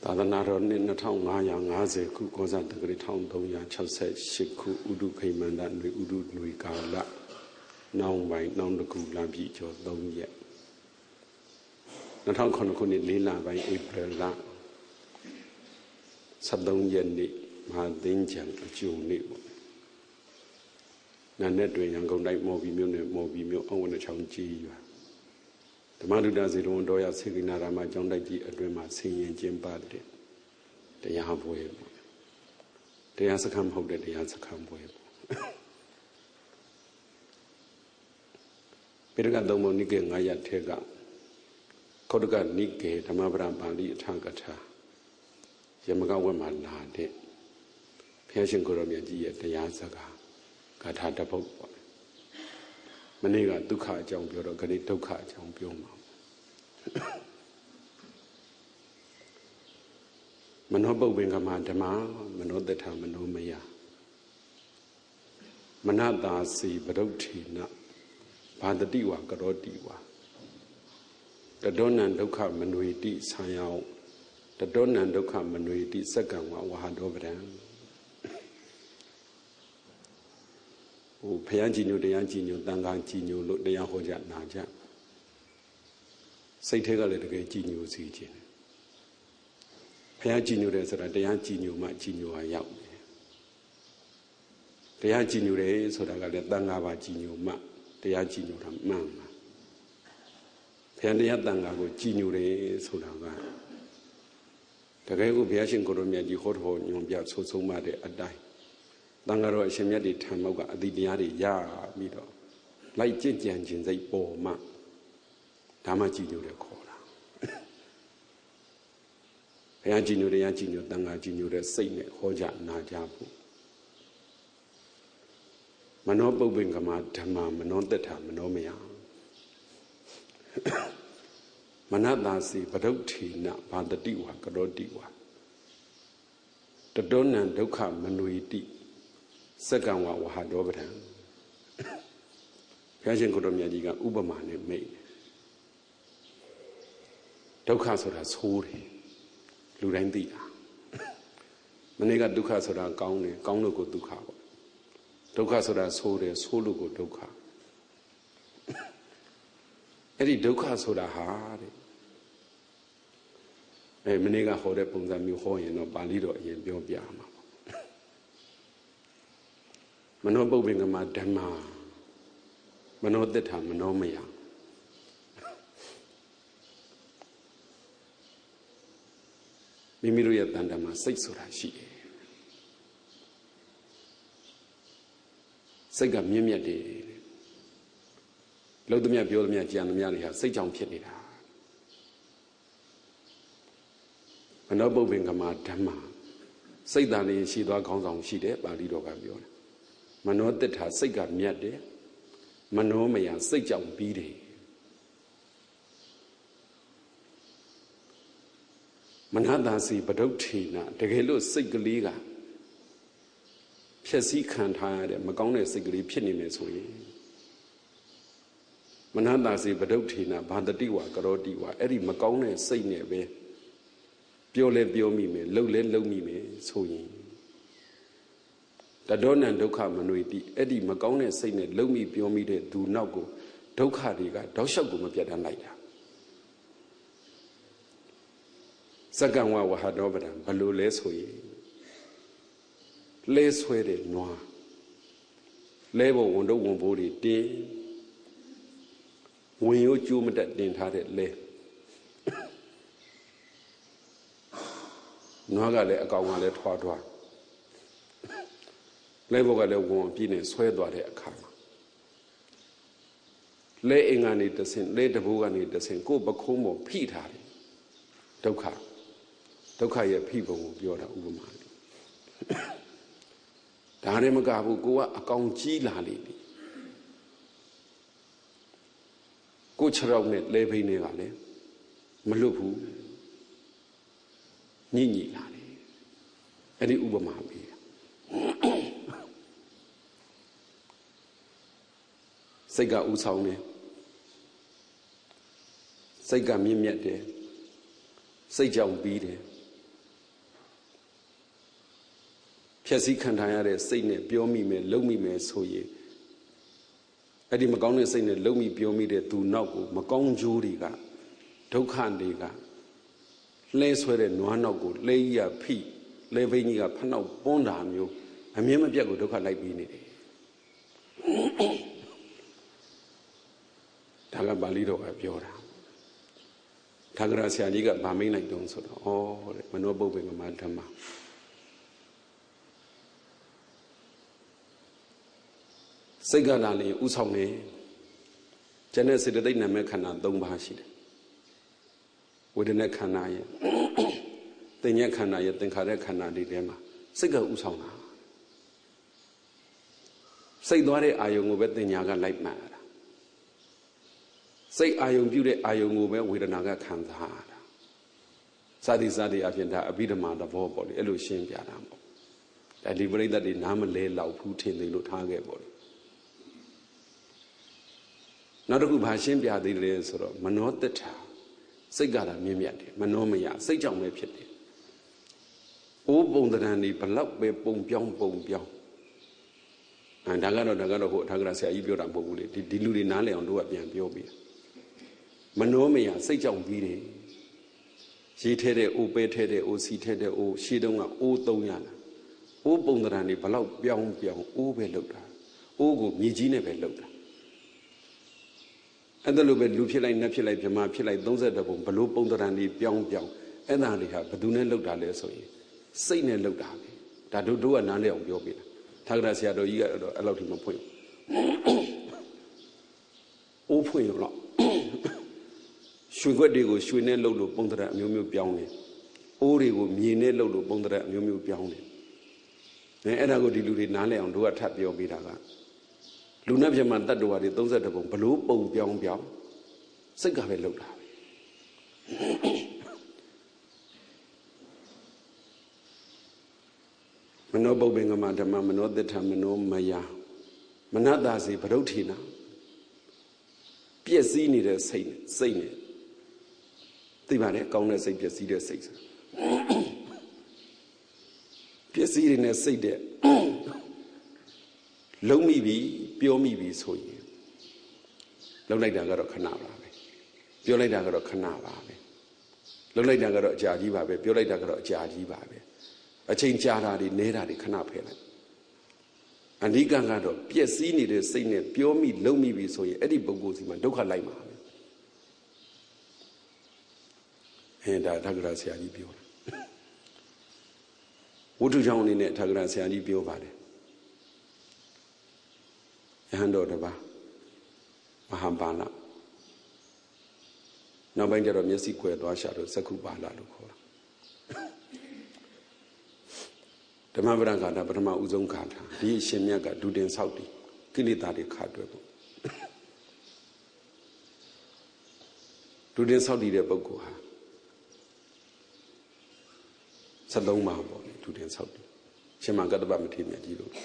သာသနာတော်နှစ်2550ခုကောဇာတက္ကရာ1368ခုဥဒုခိမန္တနွေဥဒုနွေကာလနောင်ပိုင်းနောင်တကူလပြည့်ကျော်3ရက်2009ခုနှစ်4လပိုင်းဧပြီလ13ရက်နေ့မဟာသင်္ကြန်အကျိုးနေ့ပေါ့နာနဲ့တွင်ရန်ကုန်တိုင်းမော်ဘီမြို့နယ်မော်ဘီမြို့အောင်ဝနချောင်းကြီးရွာဓမ္မဒုဒစေတော်တော်ရစေကိနာရာမကျောင်းတိုက်ကြီးအတွင်မှာဆင်ရင်ကျင်းပတဲ့တရားပွဲပေါ့တရားစခန်းမဟုတ်တဲ့တရားစခန်းပွဲပေါ့ပိဋကသုံးပုံနိကေ9ရပ်ထဲကခောတကနိကေဓမ္မပဒပါဠိအထာကထာယမကဝတ်မှာလာတဲ့ဘုရားရှင်ကိုရောမြတ်ကြီးရဲ့တရားစကားဂါထာတစ်ပုဒ်ပေါ့မနေ့ကဒုက္ခအကြောင်းပြောတော့ခဏဒုက္ခအကြောင်းပြောမှာမနောပုပ္ပင်္ဂမဓမ္မမနောတထမနောမယမနတာစီပရုဋ္ဌိနဘာတတိဝကရောတိဝတတောနံဒုက္ခမနွေတိဆံယောတတောနံဒုက္ခမနွေတိစက္ကံဝဝဟတောပဒံဘုရားကြည်ညိုတရားကြည်ညိုတန်ခါကြည်ညိုလို့တရားဟောကြနာကြစိတ်ထဲကလည်းတကယ်ကြည်ညိုစီခြင်းဘုရားကြည်ညိုတယ်ဆိုတာတရားကြည်ညိုမှကြည်ညိုဟာရောက်တယ်တရားကြည်ညိုတယ်ဆိုတာကလည်းတန်ခါပါကြည်ညိုမှတရားကြည်ညိုတာမှန်ပါဘုရားတရားတန်ခါကိုကြည်ညိုတယ်ဆိုတာကတကယ်ကိုဘုရားရှင်ကိုရောမြတ်ကြီးဟောတော်ညွန်ပြဆိုဆုံးမတဲ့အတိုင်းတန်ခါတော်အရှင်မြတ်တွေထံမောက်ကအတိတရားတွေရပြီးတော့လိုက်ကြင်ကြံခြင်းစိတ်ပေါ်မှဒါမှကြည်ညိုတယ်ခေါ်တာဘုရားကြည်ညိုတရားကြည်ညိုတန်ခါကြည်ညိုတဲ့စိတ်နဲ့ဟောကြနာကြဖို့မနောပုပ္ပင်္ဂမဓမ္မမနောတထမနောမယမနတာစီပရုဋ္ဌိနဘာတတိဝကရောတိဝတတောနံဒုက္ခမနွေတိစက္ကံဝဝဟတောပဒံဘုရားရှင်ကိုတော်မြတ်ကြီးကဥပမာနဲ့မိတ်ဒုက္ခဆိုတာဆိုးတယ်လူတိုင်းသိတာမနေ့ကဒုက္ခဆိုတာကောင်းတယ်ကောင်းလို့ကိုဒုက္ခပေါ့ဒုက္ခဆိုတာဆိုးတယ်ဆိုးလို့ကိုဒုက္ခအဲ့ဒီဒုက္ခဆိုတာဟာတဲ့မနေ့ကဟောတဲ့ပုံစံမျိုးဟောရင်တော့ပါဠိတော်အရင်ပြောပြမှာပေါ့မနောပုပ္ပင်္ဂမဓမ္မမနောတထမနောမယမိမိတို့ရဲ့တဏ္ဍာမှာစိတ်ဆိုတာရှိတယ်စိတ်ကမြင့်မြတ်တယ်လို့သမျှပြောသမျှကြံသမျှတွေဟာစိတ်ကြောင့်ဖြစ်နေတာမနောပုပ္ပင်္ဂမဓမ္မစိတ်တန်လေးရှိသွားခေါင်းဆောင်ရှိတယ်ပါဠိတော်ကပြောတယ်မနောတထစိတ်ကမြတ်တယ်မနောမယစိတ်ကြောင့်ပြီးတယ်မနတာစီပရုဋ္ဌိနတကယ်လို့စိတ်ကလေးကဖြည့်ဆည်းခံထားရတဲ့မကောင်းတဲ့စိတ်ကလေးဖြစ်နေမယ်ဆိုရင်မနတာစီပရုဋ္ဌိနဘာတတိဝကရောတိဝအဲ့ဒီမကောင်းတဲ့စိတ်နဲ့ပဲပြောလဲပြောမိမယ်လှုပ်လဲလှုပ်မိမယ်ဆိုရင်တတောနံဒုက္ခမနွေတိအဲ့ဒီမကောင်းတဲ့စိတ်နဲ့လှုပ်မိပြောမိတဲ့သူနောက်ကိုဒုက္ခတွေကတောက်လျှောက်ကိုမပြတ်တမ်းလိုက်တာစက္ကံဝဝဟတောပဒံဘလို့လဲဆိုရင်လဲဆွဲတဲ့နွားလဲဖို့ဝန်တော့ဝန်ဘိုးတွေတင်းဝင်ရိုးကျိုးမတက်တင်ထားတဲ့လဲနွားကလည်းအကောင်ကလည်းထွားထွားလဲဖို့ကလည်းဝန်ပြည့်နေဆွဲသွားတဲ့အခါမှာလဲအင်္ဂါနေတဆင်လဲတဘိုးကနေတဆင်ကိုယ်ပခုံးပေါ်ဖိထားတယ်ဒုက္ခရဲ့ဖိပုံကိုပြောတာဥပမာဒါနဲ့မကဘူးကိုကအကောင်ကြီးလာလိမ့်မယ်ကိုခြေထောက်နဲ့လဲဖိနေကလည်းမလွတ်ဘူးညှိညှိလာတယ်အဲ့ဒီဥပမာပေးစိတ်ကဥဆောင်တယ်စိတ်ကမြင့်မြတ်တယ်စိတ်ကြောင့်ပြီးတယ်ဖြက်စီးခံထားရတဲ့စိတ်နဲ့ပြောမိမယ်လုံမိမယ်ဆိုရင်အဲ့ဒီမကောင်းတဲ့စိတ်နဲ့လုံမိပြောမိတဲ့သူနောက်ကိုမကောင်းကျိုးတွေကဒုက္ခတွေကလဲဆွဲတဲ့နွားနောက်ကိုလဲကြီးရဖိလဲဘိန်းကြီးကဖနှောက်ပွန်းတာမျိုးအမြဲမပြတ်ကိုဒုက္ခလိုက်ပြီးနေတယ်ဒါကပါဠိတော်ကပြောတာထာဂရဆရာကြီးကဗာမိတ်လိုက်တုံးဆိုတော့ဩတဲ့မနောပုပ္ပေကမဓမ္မစိတ်ကလာလေဥဆောင်နေကျန်တဲ့စေတသိက်နာမည်ခန္ဓာ၃ပါးရှိတယ်ဝေဒနာခန္ဓာရဲ့သင်္ညက်ခန္ဓာရဲ့သင်္ခါရခန္ဓာတွေထဲမှာစိတ်ကဥဆောင်တာစိတ်သွားတဲ့အာယုံကိုပဲသင်ညာကလိုက်မှန်တာစိတ်အာယုံပြုတဲ့အာယုံကိုပဲဝေဒနာကခံစားရတာစသည်အပြင်ဒါအဘိဓမ္မာသဘောပေါ့လေအဲ့လိုရှင်းပြတာပေါ့ဒါဒီပရိသတ်တွေနားမလဲလောက်ဘူးထင်သိလို့ထားခဲ့ပေါ့လေနောက်တစ်ခုဘာရှင်းပြသေးတယ်ဆိုတော့မနောတ္တထာစိတ်ကလာမြင့်မြတ်တယ်မနောမယစိတ်ကြောင့်ပဲဖြစ်တယ်။အိုးပုံတရံဒီဘလောက်ပဲပုံပြောင်းဒါကတော့ဟိုအထာဂရဆရာကြီးပြောတာမဟုတ်ဘူးလေဒီလူတွေနားလည်အောင်တို့ကပြန်ပြောပြီးမနောမယစိတ်ကြောင့်ပြီးတယ်ရေးထဲတဲ့အိုးပဲထဲတဲ့အိုးစီထဲတဲ့အိုးရှေးတုန်းကအိုး300လားအိုးပုံတရံဒီဘလောက်ပြောင်းအိုးပဲလောက်တာအိုးကိုမြေကြီးနဲ့ပဲလောက်တာအဲ့ဒါလိုပဲလူဖြစ်လိုက်နတ်ဖြစ်လိုက်ဗြဟ္မာဖြစ်လိုက်32ပုံဘလို့ပုံတရံဒီပြောင်းအဲ့ဒါတွေဟာဘယ်သူနဲ့လောက်တာလဲဆိုရင်စိတ်နဲ့လောက်တာပဲဒါတို့ကနားလည်အောင်ပြောပြတာထာဂရဆရာတော်ကြီးကတော့အဲ့လောက်ထိမဖွင့်အိုးဖွင့်ရောရွှေခွက်တွေကိုရွှေနဲ့လှုပ်လို့ပုံတရံအမျိုးမျိုးပြောင်းတယ်အိုးတွေကိုမြေနဲ့လှုပ်လို့ပုံတရံအမျိုးမျိုးပြောင်းတယ်အဲ့ဒါကိုဒီလူတွေနားလည်အောင်တို့ကထပ်ပြောပေးတာကလူနဲ့ပြမတတ္တဝါတွေ32ပုံဘလို့ပုံပြောင်းစိတ်ကပဲလှုပ်တာမနောပုပ္ပေကမဓမ္မမနောတ္တမနောမယမနတာစီဗရုဋ္ဌိနာပျက်စီးနေတဲ့စိတ်နဲ့သိပါတယ်ကောင်းတဲ့စိတ်ပျက်စီးတဲ့စိတ်ဆိုပျက်စီးနေတဲ့စိတ်တဲ့လုံးမိပြီပြောမိပြီဆိုရင်လုံးလိုက်တာကတော့ခဏပါပဲပြောလိုက်တာကတော့ခဏပါပဲလုံးလိုက်တာကတော့အကြာကြီးပါပဲပြောလိုက်တာကတော့အကြာကြီးပါပဲအချိန်ကြာတာတွေနဲတာတွေခဏဖယ်လိုက်အနိကံကတော့ပျက်စီးနေတဲ့စိတ်နဲ့ပြောမိလုံးမိပြီဆိုရင်အဲ့ဒီပုဂ္ဂိုလ်စီမှာဒုက္ခလိုက်မှာပဲဒါထာဂရဆရာကြီးပြောတာဝတ္ထုကြောင့်အနေနဲ့ထာဂရဆရာကြီးပြောပါတယ်ယဟန်တော်တစ်ပါးမဟာပါဠနောက်ပိုင်းကျတော့မျက်စိခွဲသွားရှာလို့သက္ခုပါဠလို့ခေါ်တာဓမ္မပဒဂါထာပထမဦးဆုံးဂါထာဒီအရှင်မြတ်ကဒုတင်ဆောက်တည်ကိလေသာတွေခါတွဲဖို့ဒုတင်ဆောက်တည်တဲ့ပုဂ္ဂိုလ်ဟာ73ပါးပေါ့ဒုတင်ဆောက်တည်ရှင်မကတ္တပမထေရမြတ်ကြီးတို့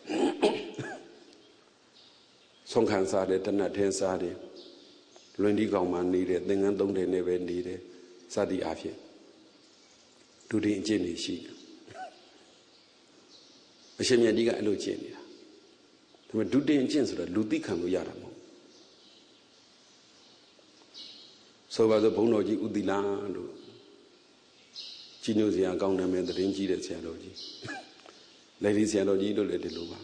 ဆုံးခံစားတယ်တဏှတ်ထင်းစားတယ်လွင်ဒီကောင်မှနေတယ်သင်္ကန်း3တယ်နဲ့ပဲနေတယ်စသည်အားဖြင့်ဒုတင်အကျင့်တွေရှိတယ်အရှင်မြတ်ကြီးကအဲ့လိုကျင့်နေတာဒါပေမဲ့ဒုတင်အကျင့်ဆိုတော့လူသိခံလို့ရတာမဟုတ်ဆိုပါစို့ဘုန်းတော်ကြီးဥသီလတို့ကြီးညိုစရာကောင်းတယ်မယ်တရင်ကြီးတဲ့ဆရာတော်ကြီးလေဒီဆရာတော်ကြီးတို့လည်းဒီလိုပါ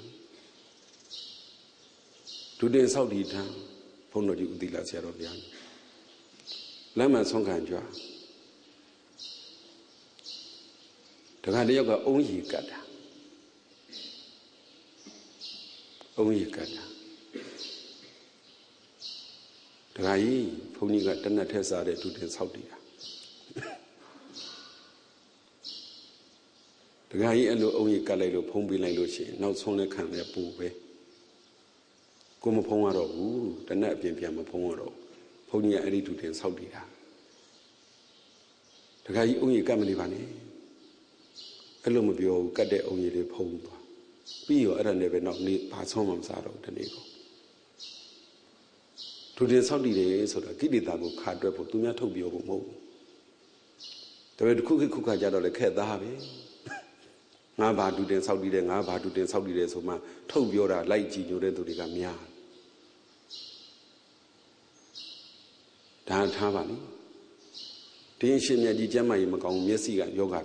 ဒုတင်ဆောက်တည်ထံဘုန်းတော်ကြီးဥသီလဆရာတော်ဗျာလမ်းမှာဆုံးခံကြွားတခါတယောက်ကအုံးရီကတ်တာအုံးရီကတ်တာတခါကြီးဘုန်းကြီးကတနတ်ထက်စားတဲ့ဒုတင်ဆောက်တည်တာတခါကြီးအဲ့လိုအုံးရီကတ်လိုက်လို့ဖုံးပေးလိုက်လို့ရှိရင်နောက်ဆုံးလက်ခံလည်းပူပဲကိုမဖုံးရတော့ဘူးတနတ်အပြင်ပြန်မဖုံးရတော့ဘုန်းကြီးကအဲ့ဒီဒုတင်ဆောက်တည်တာတခါကြီးအုံးရီကတ်မနေပါနဲ့အဲ့လိုမပြောဘူးကတ်တဲ့အုံးရီတွေဖုံးသွားပြီးရောအဲ့ဒါနဲ့ပဲနောက်နေ့ဘာဆုံးမှမစားတော့တနေ့ကိုဒုတင်ဆောက်တည်တယ်ဆိုတာကိလေသာကိုခါတွဲဖို့သူများထုတ်ပြောဖို့မဟုတ်ဘူးဒါပေမဲ့တစ်ခုခါကြတော့လေခက်သားပဲ ngã bà đủ đến sau đi đấy ngã bà đủ đến sau đi đấy số mà thâu biểu ra lại chỉ nhiều đến tụi đi cả mía đã thà bà đi thì xin nhà đi chém mày mà còn miết xì cả yoga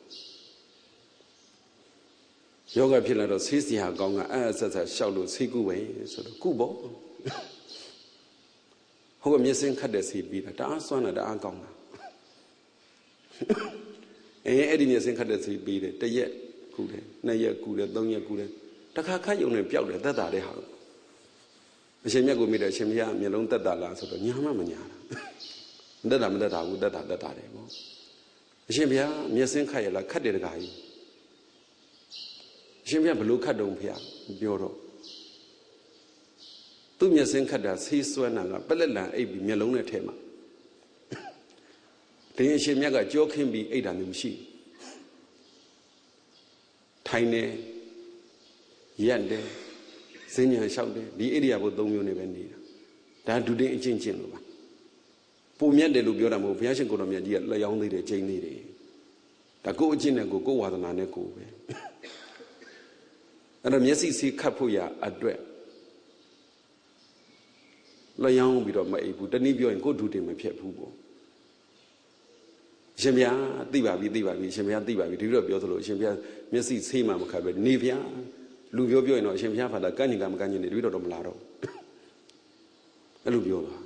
phiền là rồi xí xì hà còn à sợ sau rồi xí cú vậy rồi cú bỏ không có miết sinh khát để xí bị là đã xoan là đã còn ấy đi miết sinh khát để xí bị đấy tây ye cú đấy nay ye cú đấy đông ye cú đấy ta khát dùng này béo đấy tất cả đấy hả xem nhà của mình đấy xem nhà mình lông tất cả là sao đó nhà mà nhà tất cả mình tất cả đấy không xem nhà miết sinh khát là khát để cái xem nhà bự khát đông phía biểu rồi tu miết sinh khát là xí xoan là bất lực là ấy bị miết lông này thế mà thì xem nhà cái chỗ khi bị ấy là nhiều gì thay nè yên đấy sinh nhật sau đấy đi area bộ đông nhiều này bên đi đã đủ để chinh chiến rồi bạn phụ miết để lúc biểu là một phía trên cổ đồng nhà gì là giống như để chinh như thế đã cố chinh này cố hòa tan này cố về anh em miết xí khát phụ ya ở đây là giống bị đó mà ấy phụ tận đi biểu anh cố đủ để mà phép phụ bộ xem bia tị bà bị xem bia tị bà bị thứ đó biểu thôi xem bia miết xí xí mà khát về ni bia lúc biểu nói xem bia phải là cái gì này thứ đó đâu mà là đâu lúc biểu đó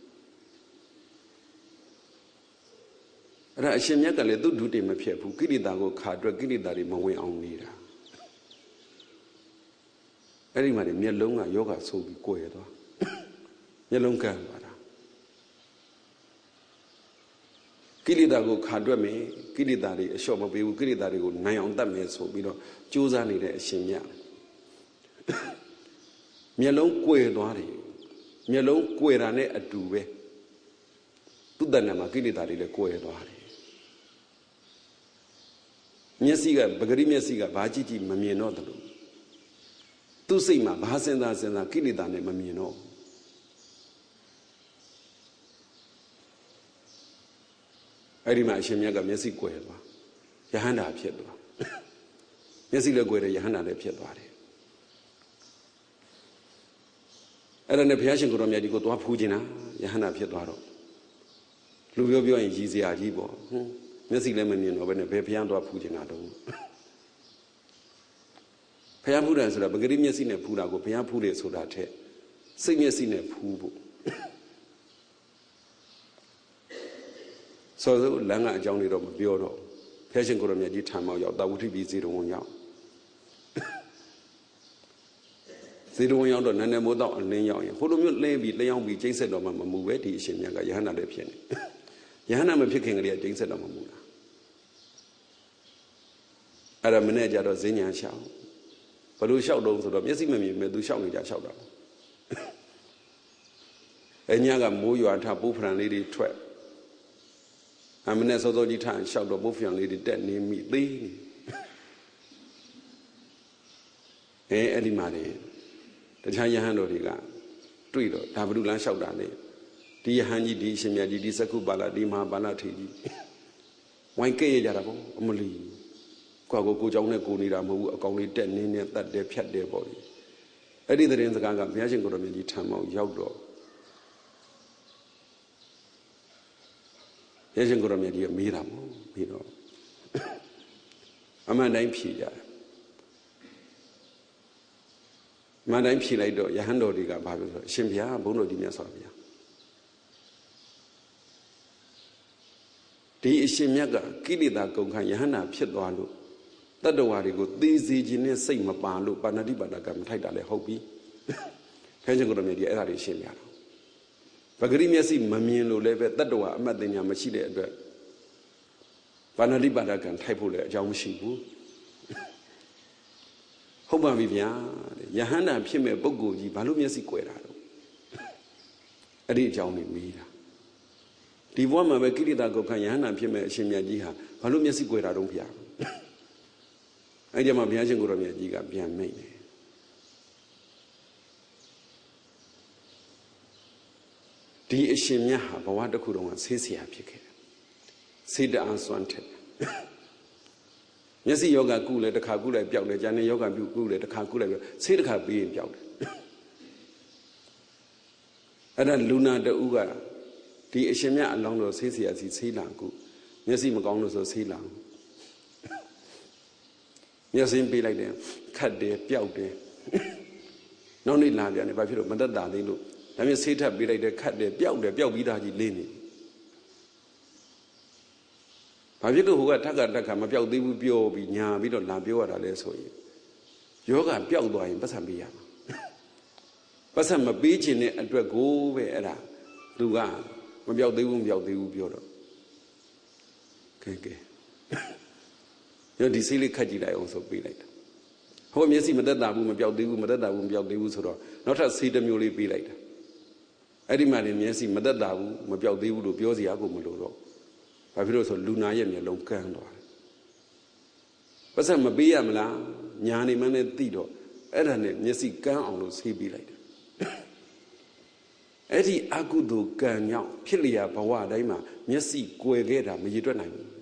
ra xem bia cái này tôi đủ để mà phép phụ cái gì ta có khát rồi cái gì ta đi mà quên ông đi ra cái gì mà để miết lông à yoga sâu bị quậy đó miết lông cái mà cái gì ta có khát rồi mấy cái gì ta đi shop mà biểu cái gì ta đi có ngay ông ta mấy số bị đó chú ra này để xem bia miết lông quậy đó đi miết lông quậy ra này ở đâu vậy tu đàn mà cái gì ta đi là quậy đó đi miết xí cái bậc riêng miết xí cái bà chỉ mà miết nó thôi tu sĩ mà bà sinh ra cái gì ta này mà miết nó ấy đi mà xem nhà cái miết xí quậy đó nhà hắn đã phiền đó miết xí là quậy rồi nhà hắn đã phiền đó đấy ấy là nếu phía trên cổ đồng nhà đi có toa phu gì na nhà hắn đã phiền đó rồi lúc biểu anh gì gì à gì bỏ miết xí là mình nó bên này phía trên toa phu gì na đâu phía phu này số là bậc riêng miết xí này phu nào có phía phu này số là thế sinh miết xí này phu bộ sau đó lăng ở trong này rồi mà biểu rồi phía trên cổ đồng nhà đi tham mạo giáo tàu thì bị gì đâu nhau gì đâu nhau rồi nên mỗi đạo nên nhau vậy, hôm đó lên bị nhau bị chính sách đó mà mua vé thì xem nhà cái nhà nào để phiền, nhà nào mà phiền cái này chính sách đó mà mua là, ở đây mình này giờ đó dễ nhà sao, và đối sao đâu rồi đó, biết gì mà mình đối sao người ta sao đó, ở nhà cái mua đồ ăn thà bố phật này đi thuê, mình này sau đó đi thà sao đó bố phật này đi tận này mỹ tí, đi mà đi. Thế cha nhà hắn rồi thì cả, truy rồi, đã bắt đầu làm sao đó này, đi hắn gì đi xem nhà đi sắc khu bala đi mà bala thì đi, ngoài kia giờ đó không, mà lì, qua cô cháu này cô đi làm hữu, con đi tên này tạt để phết để bỏ đi, ở đây thì người ta càng phía trên cô làm gì tham mạo giáo đó, phía trên cô làm gì mỹ đó, mà này phi ra. mà đánh phi lại đó, nhà hắn đồ đi cả ba mươi xem phía bốn đồ đi nhà sáu phía, đi xem nhà cái kỹ thuật ta công khai nhà hắn là phiền toán luôn, tất cả mọi người tí gì này xây mà bàn luôn, bàn đi bàn làm thay đổi lại hậu bí, phải chăng có làm gì ở đây xem nhà đó, và cái này gì mà miền luôn lấy về tất cả mà đến nhà mà chỉ để về, bàn đi bàn làm thay đổi lại giống như bố không bao giờ nhà hắn làm phim về bốc gỗ gì bà lúc nhớ gì quậy ra đâu, ở đây cháu này mỹ ra, đi vào mà về kia ta có cái nhà hắn làm phim về xem nhà gì hả, bà lúc nhớ gì quậy ra đâu phải, anh em mà bây giờ chúng tôi làm gì cả bây giờ mấy này, đi xem nhà hả, bảoว่าทุกคนต้องเสียเพียงแค่เสียดายส่วนเท่าမျက်စိယောဂကုလဲတစ်ခါကုလိုက်ပျောက်တယ်ဉာဏ်နဲ့ယောဂပြုကုလဲတစ်ခါကုလိုက်ဆေးတစ်ခါပြီးရင်ပျောက်တယ်အဲ့ဒါလူနာတူကဒီအရှင်မြတ်အလောင်းတော်ဆေးဆရာစီဆေးလာကုမျက်စိမကောင်းလို့ဆိုဆေးလာမျက်စိပေးလိုက်တယ်ခတ်တယ်ပျောက်တယ်နောက်နေ့လာပြန်တယ်ဘာဖြစ်လို့မတတ်တာလေးလို့ဒါမျိုးဆေးထပ်ပေးလိုက်တယ်ခတ်တယ်ပျောက်တယ်ပျောက်ပြီးသားကြီးလေးနေဘာဖြစ်လို့ဟိုကထက်ကတက်ခါမပျောက်သေးဘူးပြောပြီးညာပြီးတော့လာပြောရတာလဲဆိုရင်ယောဂပျောက်သွားရင်ပတ်စံပေးရမှာပတ်စံမပေးခြင်းတဲ့အတွက်ကိုပဲအဲ့ဒါသူကမပျောက်သေးဘူးပြောတော့ကဲရောဒီဆေးလေးခတ်ကြည့်လိုက်အောင်ဆိုပေးလိုက်တာဟိုမျက်စိမတက်တာဘူးမပျောက်သေးဘူးဆိုတော့နောက်ထပ်ဆေးတစ်မျိုးလေးပေးလိုက်တာအဲ့ဒီမှာနေမျက်စိမတက်တာဘူးမပျောက်သေးဘူးလို့ပြောစရာကိုမလိုတော့ဘာဖြစ်လို့ဆိုလူနာရဲ့မျက်လုံးကန်းသွားတယ်ပတ်စံမပေးရမလားညာနေမှန်းနဲ့သိတော့အဲ့ဒါနဲ့မျက်စိကန်းအောင်လို့ဆေးပေးလိုက်တယ်အဲ့ဒီအကုသိုလ်ကံကြောင့်ဖြစ်လျာဘဝတိုင်းမှာမျက်စိကွယ်ခဲ့တာမရည်တွက်နိုင်ဘူး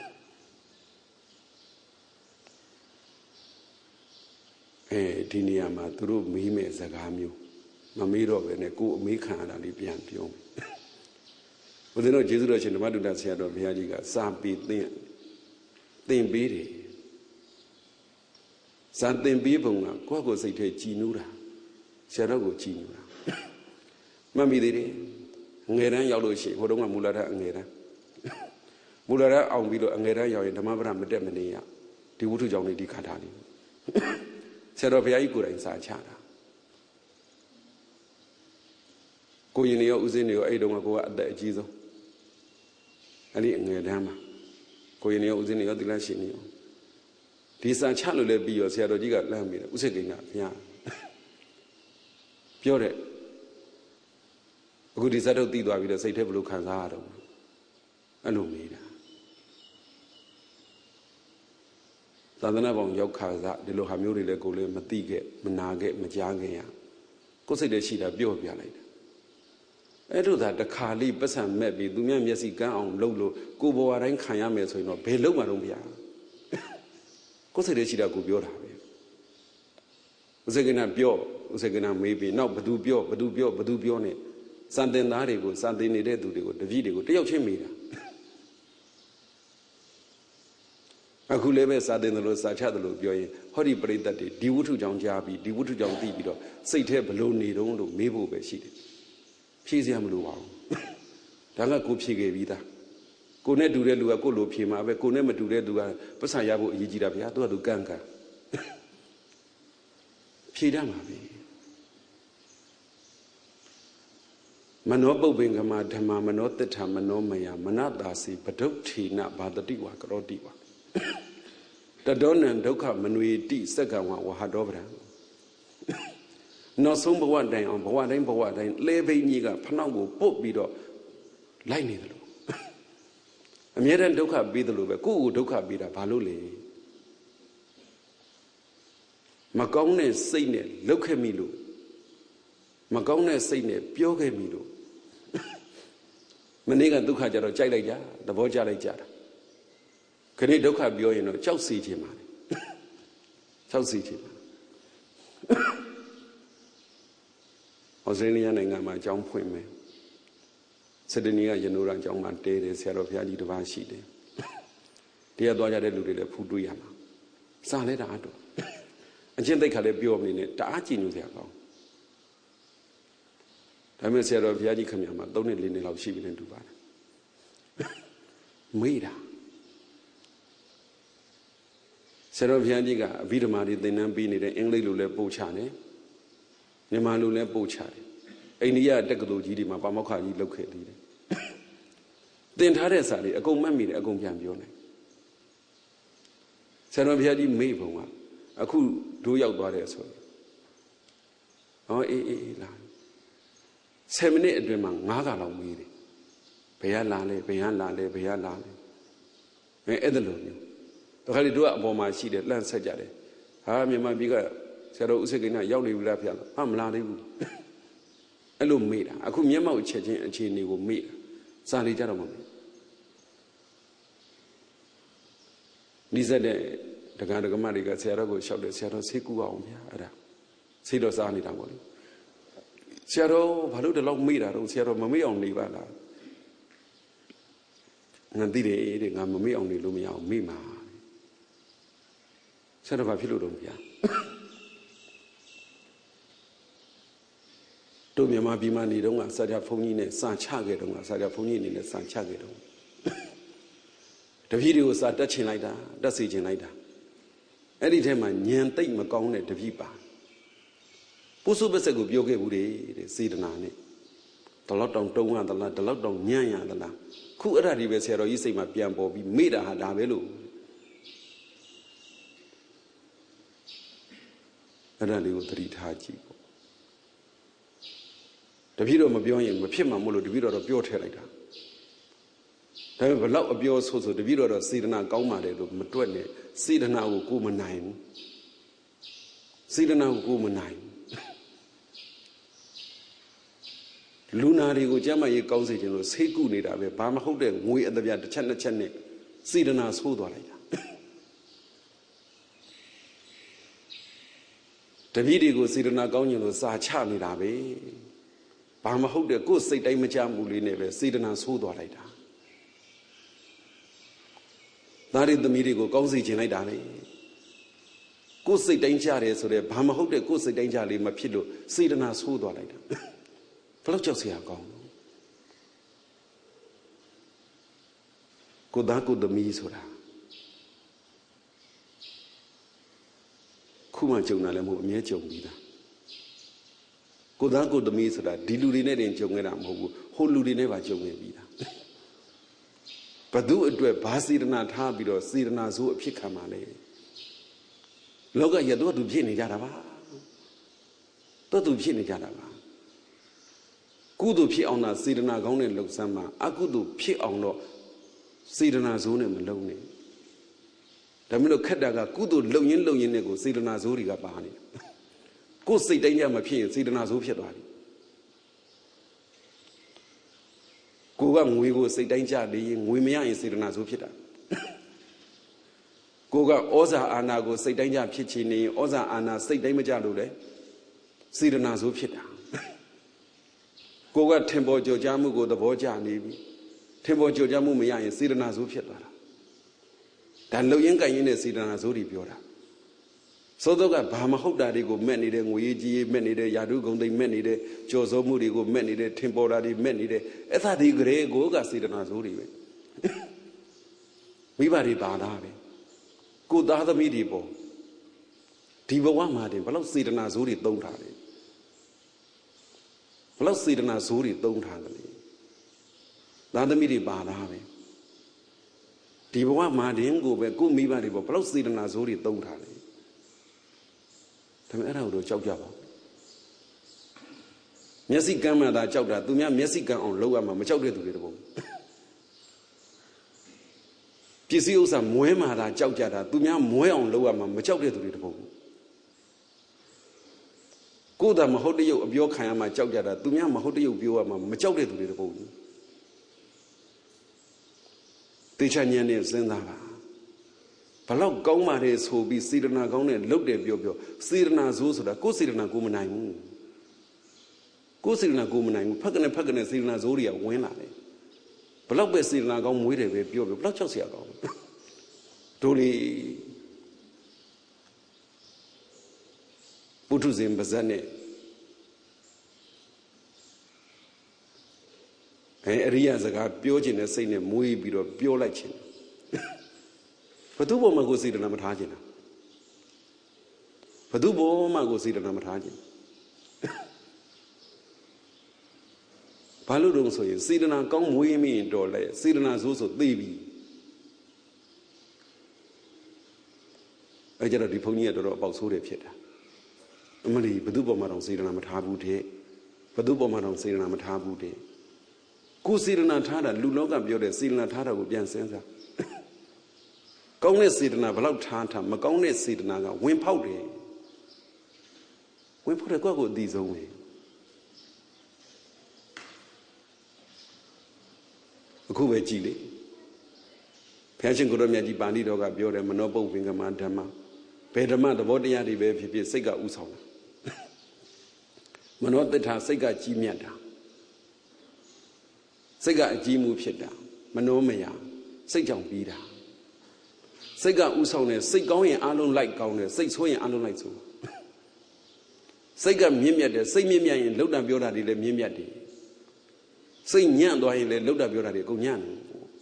ဒီနေရာမှာသူတို့မေးမဲ့စကားမျိုးမမေးတော့ပဲနဲ့ကိုယ်အမေးခံရတာလေးပြန်ပြောဦးဇင်းတို့ကျေးဇူးတော်ရှင်ဓမ္မတုဒ္ဒဆရာတော်ဘုရားကြီးကစာပေသင်ပေးတယ်စာသင်ပေးပုံကကိုယ့်ကိုယ်စိတ်ထဲကြည်နူးတာဆရာတော်ကိုကြည်နူးတာမှတ်မိသေးတယ်ငယ်တန်းရောက်လို့ရှိရင်ဟိုတုန်းကမူလဓာတ်အငယ်တန်းအောင်ပြီးတော့အငယ်တန်းရောက်ရင်ဓမ္မပဒမတက်မနေရဒီဝိထုကြောင့်ဒီခါထားလေးဆရာတော်ဘုရားကြီးကိုယ်တိုင်စာချတာကိုရင်တွေရောဦးစင်းတွေရောအဲ့တုန်းကကိုကအသက်အကြီးဆုံးအဲ့ဒီအငယ်တန်းမှာကိုရင်တွေရောဦးစင်းတွေရောသီလရှင်တွေရောဒီစာချလို့လည်းပြီးရောဆရာတော်ကြီးကလမ်းပြီးတယ်ဥစ္စေကိန်းကဘုရားပြောတဲ့အခုဒီဇတ်တို့တည်သွားပြီးတော့စိတ်ထဲဘယ်လိုခံစားရတော့အဲ့လိုမေးတာသာသနာ့ဘောင်ရောက်ခါစားဒီလိုဟာမျိုးတွေလည်းကိုလည်းမသိခဲ့မနာခဲ့မကြားခဲ့ရကိုယ်စိတ်ထဲရှိတာပြောပြလိုက်တာအဲ့လိုသာတခါလေးပတ်စံမဲ့ပြီးသူများမျက်စိကန်းအောင်လုပ်လို့ကိုဘဝတိုင်းခံရမယ်ဆိုရင်တော့ဘယ်လုံးမှတော့မရကိုယ်စိတ်ထဲရှိတာကိုပြောတာပဲဥစ္စေကနာပြောဥစ္စေကနာမေးပြီးနောက်ဘသူပြောနဲ့စံတင်သားတွေကိုစံတင်နေတဲ့သူတွေကိုတပည့်တွေကိုတယောက်ချင်းမေးတာအခုလည်းပဲစာတင်တယ်လို့စာချတယ်လို့ပြောရင်ဟောဒီပရိသတ်တွေဒီဝတ္ထုကြောင့်ကြားပြီးဒီဝတ္ထုကြောင့်သိပြီးတော့စိတ်ထဲဘလို့နေတုံးလို့မေးဖို့ပဲရှိတယ်ဖြေစရာမလိုပါဘူးဒါကကိုဖြေခဲ့ပြီးသားကိုနဲ့တူတဲ့လူကကိုလိုဖြေမှာပဲကိုနဲ့မတူတဲ့သူကပတ်စံရဖို့အရေးကြီးတာဗျာသူကသူကန့်ဖြေတတ်မှာပဲမနောပုပ္ပင်္ဂမဓမ္မမနောတ္ထမနောမယမနတာစီပဒုဋ္ဌိနဘာတတိဝါကရောတိဝါတတောနံဒုက္ခမနွေတိစက္ကံဝဝဟတောပဒံနောက်ဆုံးဘဝတိုင်အောင်ဘဝတိုင်းလဲဘိန်းကြီးကဖနှောက်ကိုပုတ်ပြီးတော့လိုက်နေတယ်လို့အမြဲတမ်းဒုက္ခပေးတယ်လို့ပဲကိုယ့်ကိုဒုက္ခပေးတာဘာလို့လဲမကောင်းတဲ့စိတ်နဲ့လှုပ်ခဲ့မိလို့မကောင်းတဲ့စိတ်နဲ့ပြောခဲ့မိလို့မနေ့ကဒုက္ခကြတော့ကြိုက်လိုက်ကြသဘောကျလိုက်ကြတာခဏဒုက္ခပြောရင်တော့ကြောက်စီခြင်းပါလေကြောက်စီခြင်းပါဩစတြေးလျနိုင်ငံမှာအကြောင်းဖွင့်မယ်စဒနီကရနိုးရအကြောင်းမှာတဲတယ်ဆရာတော်ဘုရားကြီးတစ်ပါးရှိတယ်တရားသွားကြတဲ့လူတွေလည်းဖူးတွေ့ရမှာစာလဲတာတော့အချင်းသိက္ခာလည်းပြောမနေနဲ့တအားကြည်ညိုစရာကောင်းဒါပေမဲ့ဆရာတော်ဘုရားကြီးခင်ဗျာမှာ3နှစ်4နှစ်လောက်ရှိပြီနဲ့တူပါတယ်မေးတာဆရာတော်ဘုရားကြီးကအဘိဓမ္မာတွေသင်တန်းပေးနေတဲ့အင်္ဂလိပ်လိုလည်းပို့ချတယ်မြန်မာလိုလည်းပို့ချတယ်အိန္ဒိယတက္ကသိုလ်ကြီးတွေမှာပါမောက္ခကြီးလုပ်ခဲ့သေးတယ်သင်ထားတဲ့စာတွေအကုန်မှတ်မိတယ်အကုန်ပြန်ပြောနေဆရာတော်ဘုရားကြီးမေးပုံကအခုတို့ရောက်သွားတယ်ဆိုရင်ဟောအေးလာ10မိနစ်အတွင်းမှာ9ခါလောက်မေးတယ်ဘယ်ကလာလဲအဲ့ဒါလိုမျိုးတခါလေတို့ကအပေါ်မှာရှိတယ်လှမ်းဆက်ကြတယ်ဟာမြန်မာပြည်ကဆရာတော်ဥစ္စေကိန်းကရောက်နေပြီလားဖေဟာမလာသေးဘူးအဲ့လိုမေးတာအခုမျက်မှောက်ချက်ချင်းအခြေအနေကိုမေးတာစာလေးကြတော့မမေးဒီစက်တဲ့တက္ကသိုလ်မတွေကဆရာတော်ကိုလျှောက်တယ်ဆရာတော်ဆေးကူအောင်ဗျာအဲ့ဒါဆေးတော်စားနေတာပေါ့လေဆရာတော်ဘာလို့ဒီလောက်မေ့တာတော့ဆရာတော်မမေ့အောင်နေပါလားငါသိတယ်တဲ့ငါမမေ့အောင်နေလို့မရအောင်မေ့မှာဆရာတော်ဘာဖြစ်လို့တော့ဗျာတို့မြန်မာပြည်မှာနေတော့ကဆရာဘုန်းကြီးနဲ့စာချခဲ့တော့ကဆရာဘုန်းကြီးအနေနဲ့စာချခဲ့တော့တပည့်တွေကိုစာတက်ချင်လိုက်တာတက်စီချင်လိုက်တာအဲ့ဒီထဲမှာညံတိတ်မကောင်းတဲ့တပည့်ပါပုစုပစက်ကိုပြောခဲ့ဘူးတဲ့စေတနာနဲ့တလောက်တောင်တုံးရသလားတလောက်တောင်ညံ့ရသလားခုအဲ့ဒါဒီပဲဆရာတော်ကြီးစိတ်မှာပြန်ပေါ်ပြီးမေ့တာဟာဒါပဲလို့အဲ့ဒါလေးကိုသတိထားကြည့်ပေါ့တပည့်တော်မပြောရင်မဖြစ်မှာမို့လို့တပည့်တော်တော့ပြောထည့်လိုက်တာဒါပေမဲ့ဘလောက်အပြောဆိုတပည့်တော်တော့စေတနာကောင်းပါတယ်လို့မတွက်နဲ့စေတနာကိုကိုမနိုင်ဘူးစေတနာကိုကိုမနိုင်လူနာတွေကိုကျမ်းမာရေးကောင်းစေခြင်းလို့ဆေးကုနေတာပဲဘာမဟုတ်တဲ့ငွေအတပြားတစ်ချက်နှစ်ချက်နဲ့စေတနာဆိုးသွားလိုက်တာတပည့်တွေကိုစေတနာကောင်းခြင်းလို့စာချနေတာပဲဘာမဟုတ်တဲ့ကိုယ်စိတ်တိုင်းမချမှုလေးနဲ့ပဲစေတနာဆိုးသွားလိုက်တာသားရည်သမီးတွေကိုကောင်းစေခြင်းလိုက်တာလေကိုယ်စိတ်တိုင်းချတယ်ဆိုတော့ဘာမဟုတ်တဲ့ကိုယ်စိတ်တိုင်းချလေးမဖြစ်လို့စေတနာဆိုးသွားလိုက်တာဘယ်လောက်ကြောက်စရာကောင်းကိုသားကိုသမီးဆိုတာခုမှကြုံတာလည်းမဟုတ်အမြဲကြုံပြီးသားကိုသားကိုသမီးဆိုတာဒီလူတွေနဲ့တင်ကြုံခဲ့တာမဟုတ်ဘူးဟိုလူတွေနဲ့ပါကြုံခဲ့ပြီးသားဘသူအတွက်ဘာစေတနာထားပြီးတော့စေတနာဆိုးအဖြစ်ခံပါလေလောကရတော့သူဖြစ်နေကြတာပါတော့သူဖြစ်နေကြတာပါကုသိုလ်ဖြစ်အောင်သာစေတနာကောင်းနဲ့လှုပ်ဆမ်းမှာအကုသိုလ်ဖြစ်အောင်တော့စေတနာဆိုးနဲ့မလုံနဲ့ဒါမျိုးလို့ခက်တာကကုသိုလ်လုံရင်းနဲ့ကိုစေတနာဆိုးတွေကပါနေကိုယ်စိတ်တိုင်းကြမဖြစ်ရင်စေတနာဆိုးဖြစ်သွားပြီကိုကငွေကိုစိတ်တိုင်းကြလေရင်ငွေမရရင်စေတနာဆိုးဖြစ်တာကိုကဩဇာအာဏာကိုစိတ်တိုင်းကြဖြစ်ချင်နေရင်ဩဇာအာဏာစိတ်တိုင်းမကြလို့လေစေတနာဆိုးဖြစ်တာကိုကထင်ပေါ်ကြော်ကြားမှုကိုသဘောကျနေပြီထင်ပေါ်ကြော်ကြားမှုမရရင်စေတနာဆိုးဖြစ်သွားတာဒါလုံရင်းကန်ရင်းနဲ့စေတနာဆိုးတွေပြောတာသောသောကဘာမဟုတ်တာတွေကိုမဲ့နေတဲ့ငွေကြီးမဲ့နေတဲ့ယာတုဂုံသိမ်းမဲ့နေတဲ့ကြော်စိုးမှုတွေကိုမဲ့နေတဲ့ထင်ပေါ်တာတွေမဲ့နေတဲ့အဲ့ဒါဒီကလေးကိုကစေတနာဆိုးတွေပဲမိဘတွေပါတာပဲကိုသားသမီးတွေပေါ့ဒီဘဝမှာတင်ဘလို့စေတနာဆိုးတွေသုံးထားတယ်ဘလို့စေတနာဆိုးတွေသုံးထားတယ်သားသမီးတွေပါတာပဲဒီဘဝမှာတင်ကိုပဲကိုမိဘတွေပေါ့ဘလို့စေတနာဆိုးတွေသုံးထားတယ်ဒါပေမဲ့အဲ့ဒါကိုတော့ကြောက်ကြပါမျက်စိကမ်းမှသာကြောက်တာသူများမျက်စိကမ်းအောင်လုပ်ရမှာမကြောက်တဲ့သူတွေတပုံပစ္စည်းဥစ္စာမွဲမှသာကြောက်ကြတာသူများမွဲအောင်လုပ်ရမှာမကြောက်တဲ့သူတွေတပုံကိုယ်သာမဟုတ်တရုပ်အပြောခံရမှာကြောက်ကြတာသူများမဟုတ်တရုပ်ပြောရမှာမကြောက်တဲ့သူတွေတပုံတေချာဉာဏ်နဲ့စဉ်းစားပါဘလောက်ကောင်းပါတယ်ဆိုပြီးစေတနာကောင်းနဲ့လှုပ်တယ်ပြောစေတနာဆိုးဆိုတာကိုယ်စေတနာကိုမနိုင်ဘူးကိုယ်စေတနာကိုမနိုင်ဘူးဖက်ကနေစေတနာဆိုးတွေကဝင်လာတယ်ဘလောက်ပဲစေတနာကောင်းမွေးတယ်ပဲပြောဘလောက်ကြောက်စရာကောင်းတို့လေပုထုဇဉ်ပါဇက်နဲ့အရိယစကားပြောခြင်းနဲ့စိတ်နဲ့မွေးပြီးတော့ပြောလိုက်ခြင်းဘသူ့ဘောမှာကိုစေတနာမထားခြင်းဘသူ့ဘောမှာကိုစေတနာမထားခြင်းဘာလို့တော့ဆိုရင်စေတနာကောင်းမွေးမိရင်တော်လဲစေတနာဆိုးဆိုသိပြီအဲကြတော့ဒီဘုန်းကြီးကတော်တော်အပေါက်ဆိုးတယ်ဖြစ်တာအမလီဘသူ့ဘောမှာတော့စေတနာမထားဘူးတဲ့ဘသူ့ဘောမှာတော့စေတနာမထားဘူးတဲ့ကိုစေတနာထားတာလူလောကပြောတဲ့စေတနာထားတာကိုပြန်စဉ်းစားကောင်းတဲ့စေတနာဘလောက်ထားမကောင်းတဲ့စေတနာကဝင်ဖောက်တယ်ကိုယ့်ကိုအသိဆုံးပဲအခုပဲကြည်လေဘုရားရှင်ကိုရောမြတ်ကြီးပါဠိတော်ကပြောတယ်မနောပုပ္ပင်္ဂမဓမ္မဘယ်ဓမ္မသဘောတရားတွေပဲဖြစ်ဖြစ်စိတ်ကဥဆောင်တာမနောတ္ထာစိတ်ကကြီးမြတ်တာစိတ်ကအကြီးမှုဖြစ်တာမနောမယစိတ်ကြောင့်ပြီးတာစိတ်ကဥဆောင်တယ်စိတ်ကောင်းရင်အလုံးလိုက်ကောင်းတယ်စိတ်ဆိုးရင်အလုံးလိုက်ဆိုးစိတ်ကမြင့်မြတ်တယ်စိတ်မြင့်မြတ်ရင်လှုပ်တာပြောတာတွေလည်းမြင့်မြတ်တယ်စိတ်ညံ့သွားရင်လည်းလှုပ်တာပြောတာတွေအကုန်ညံ့တယ်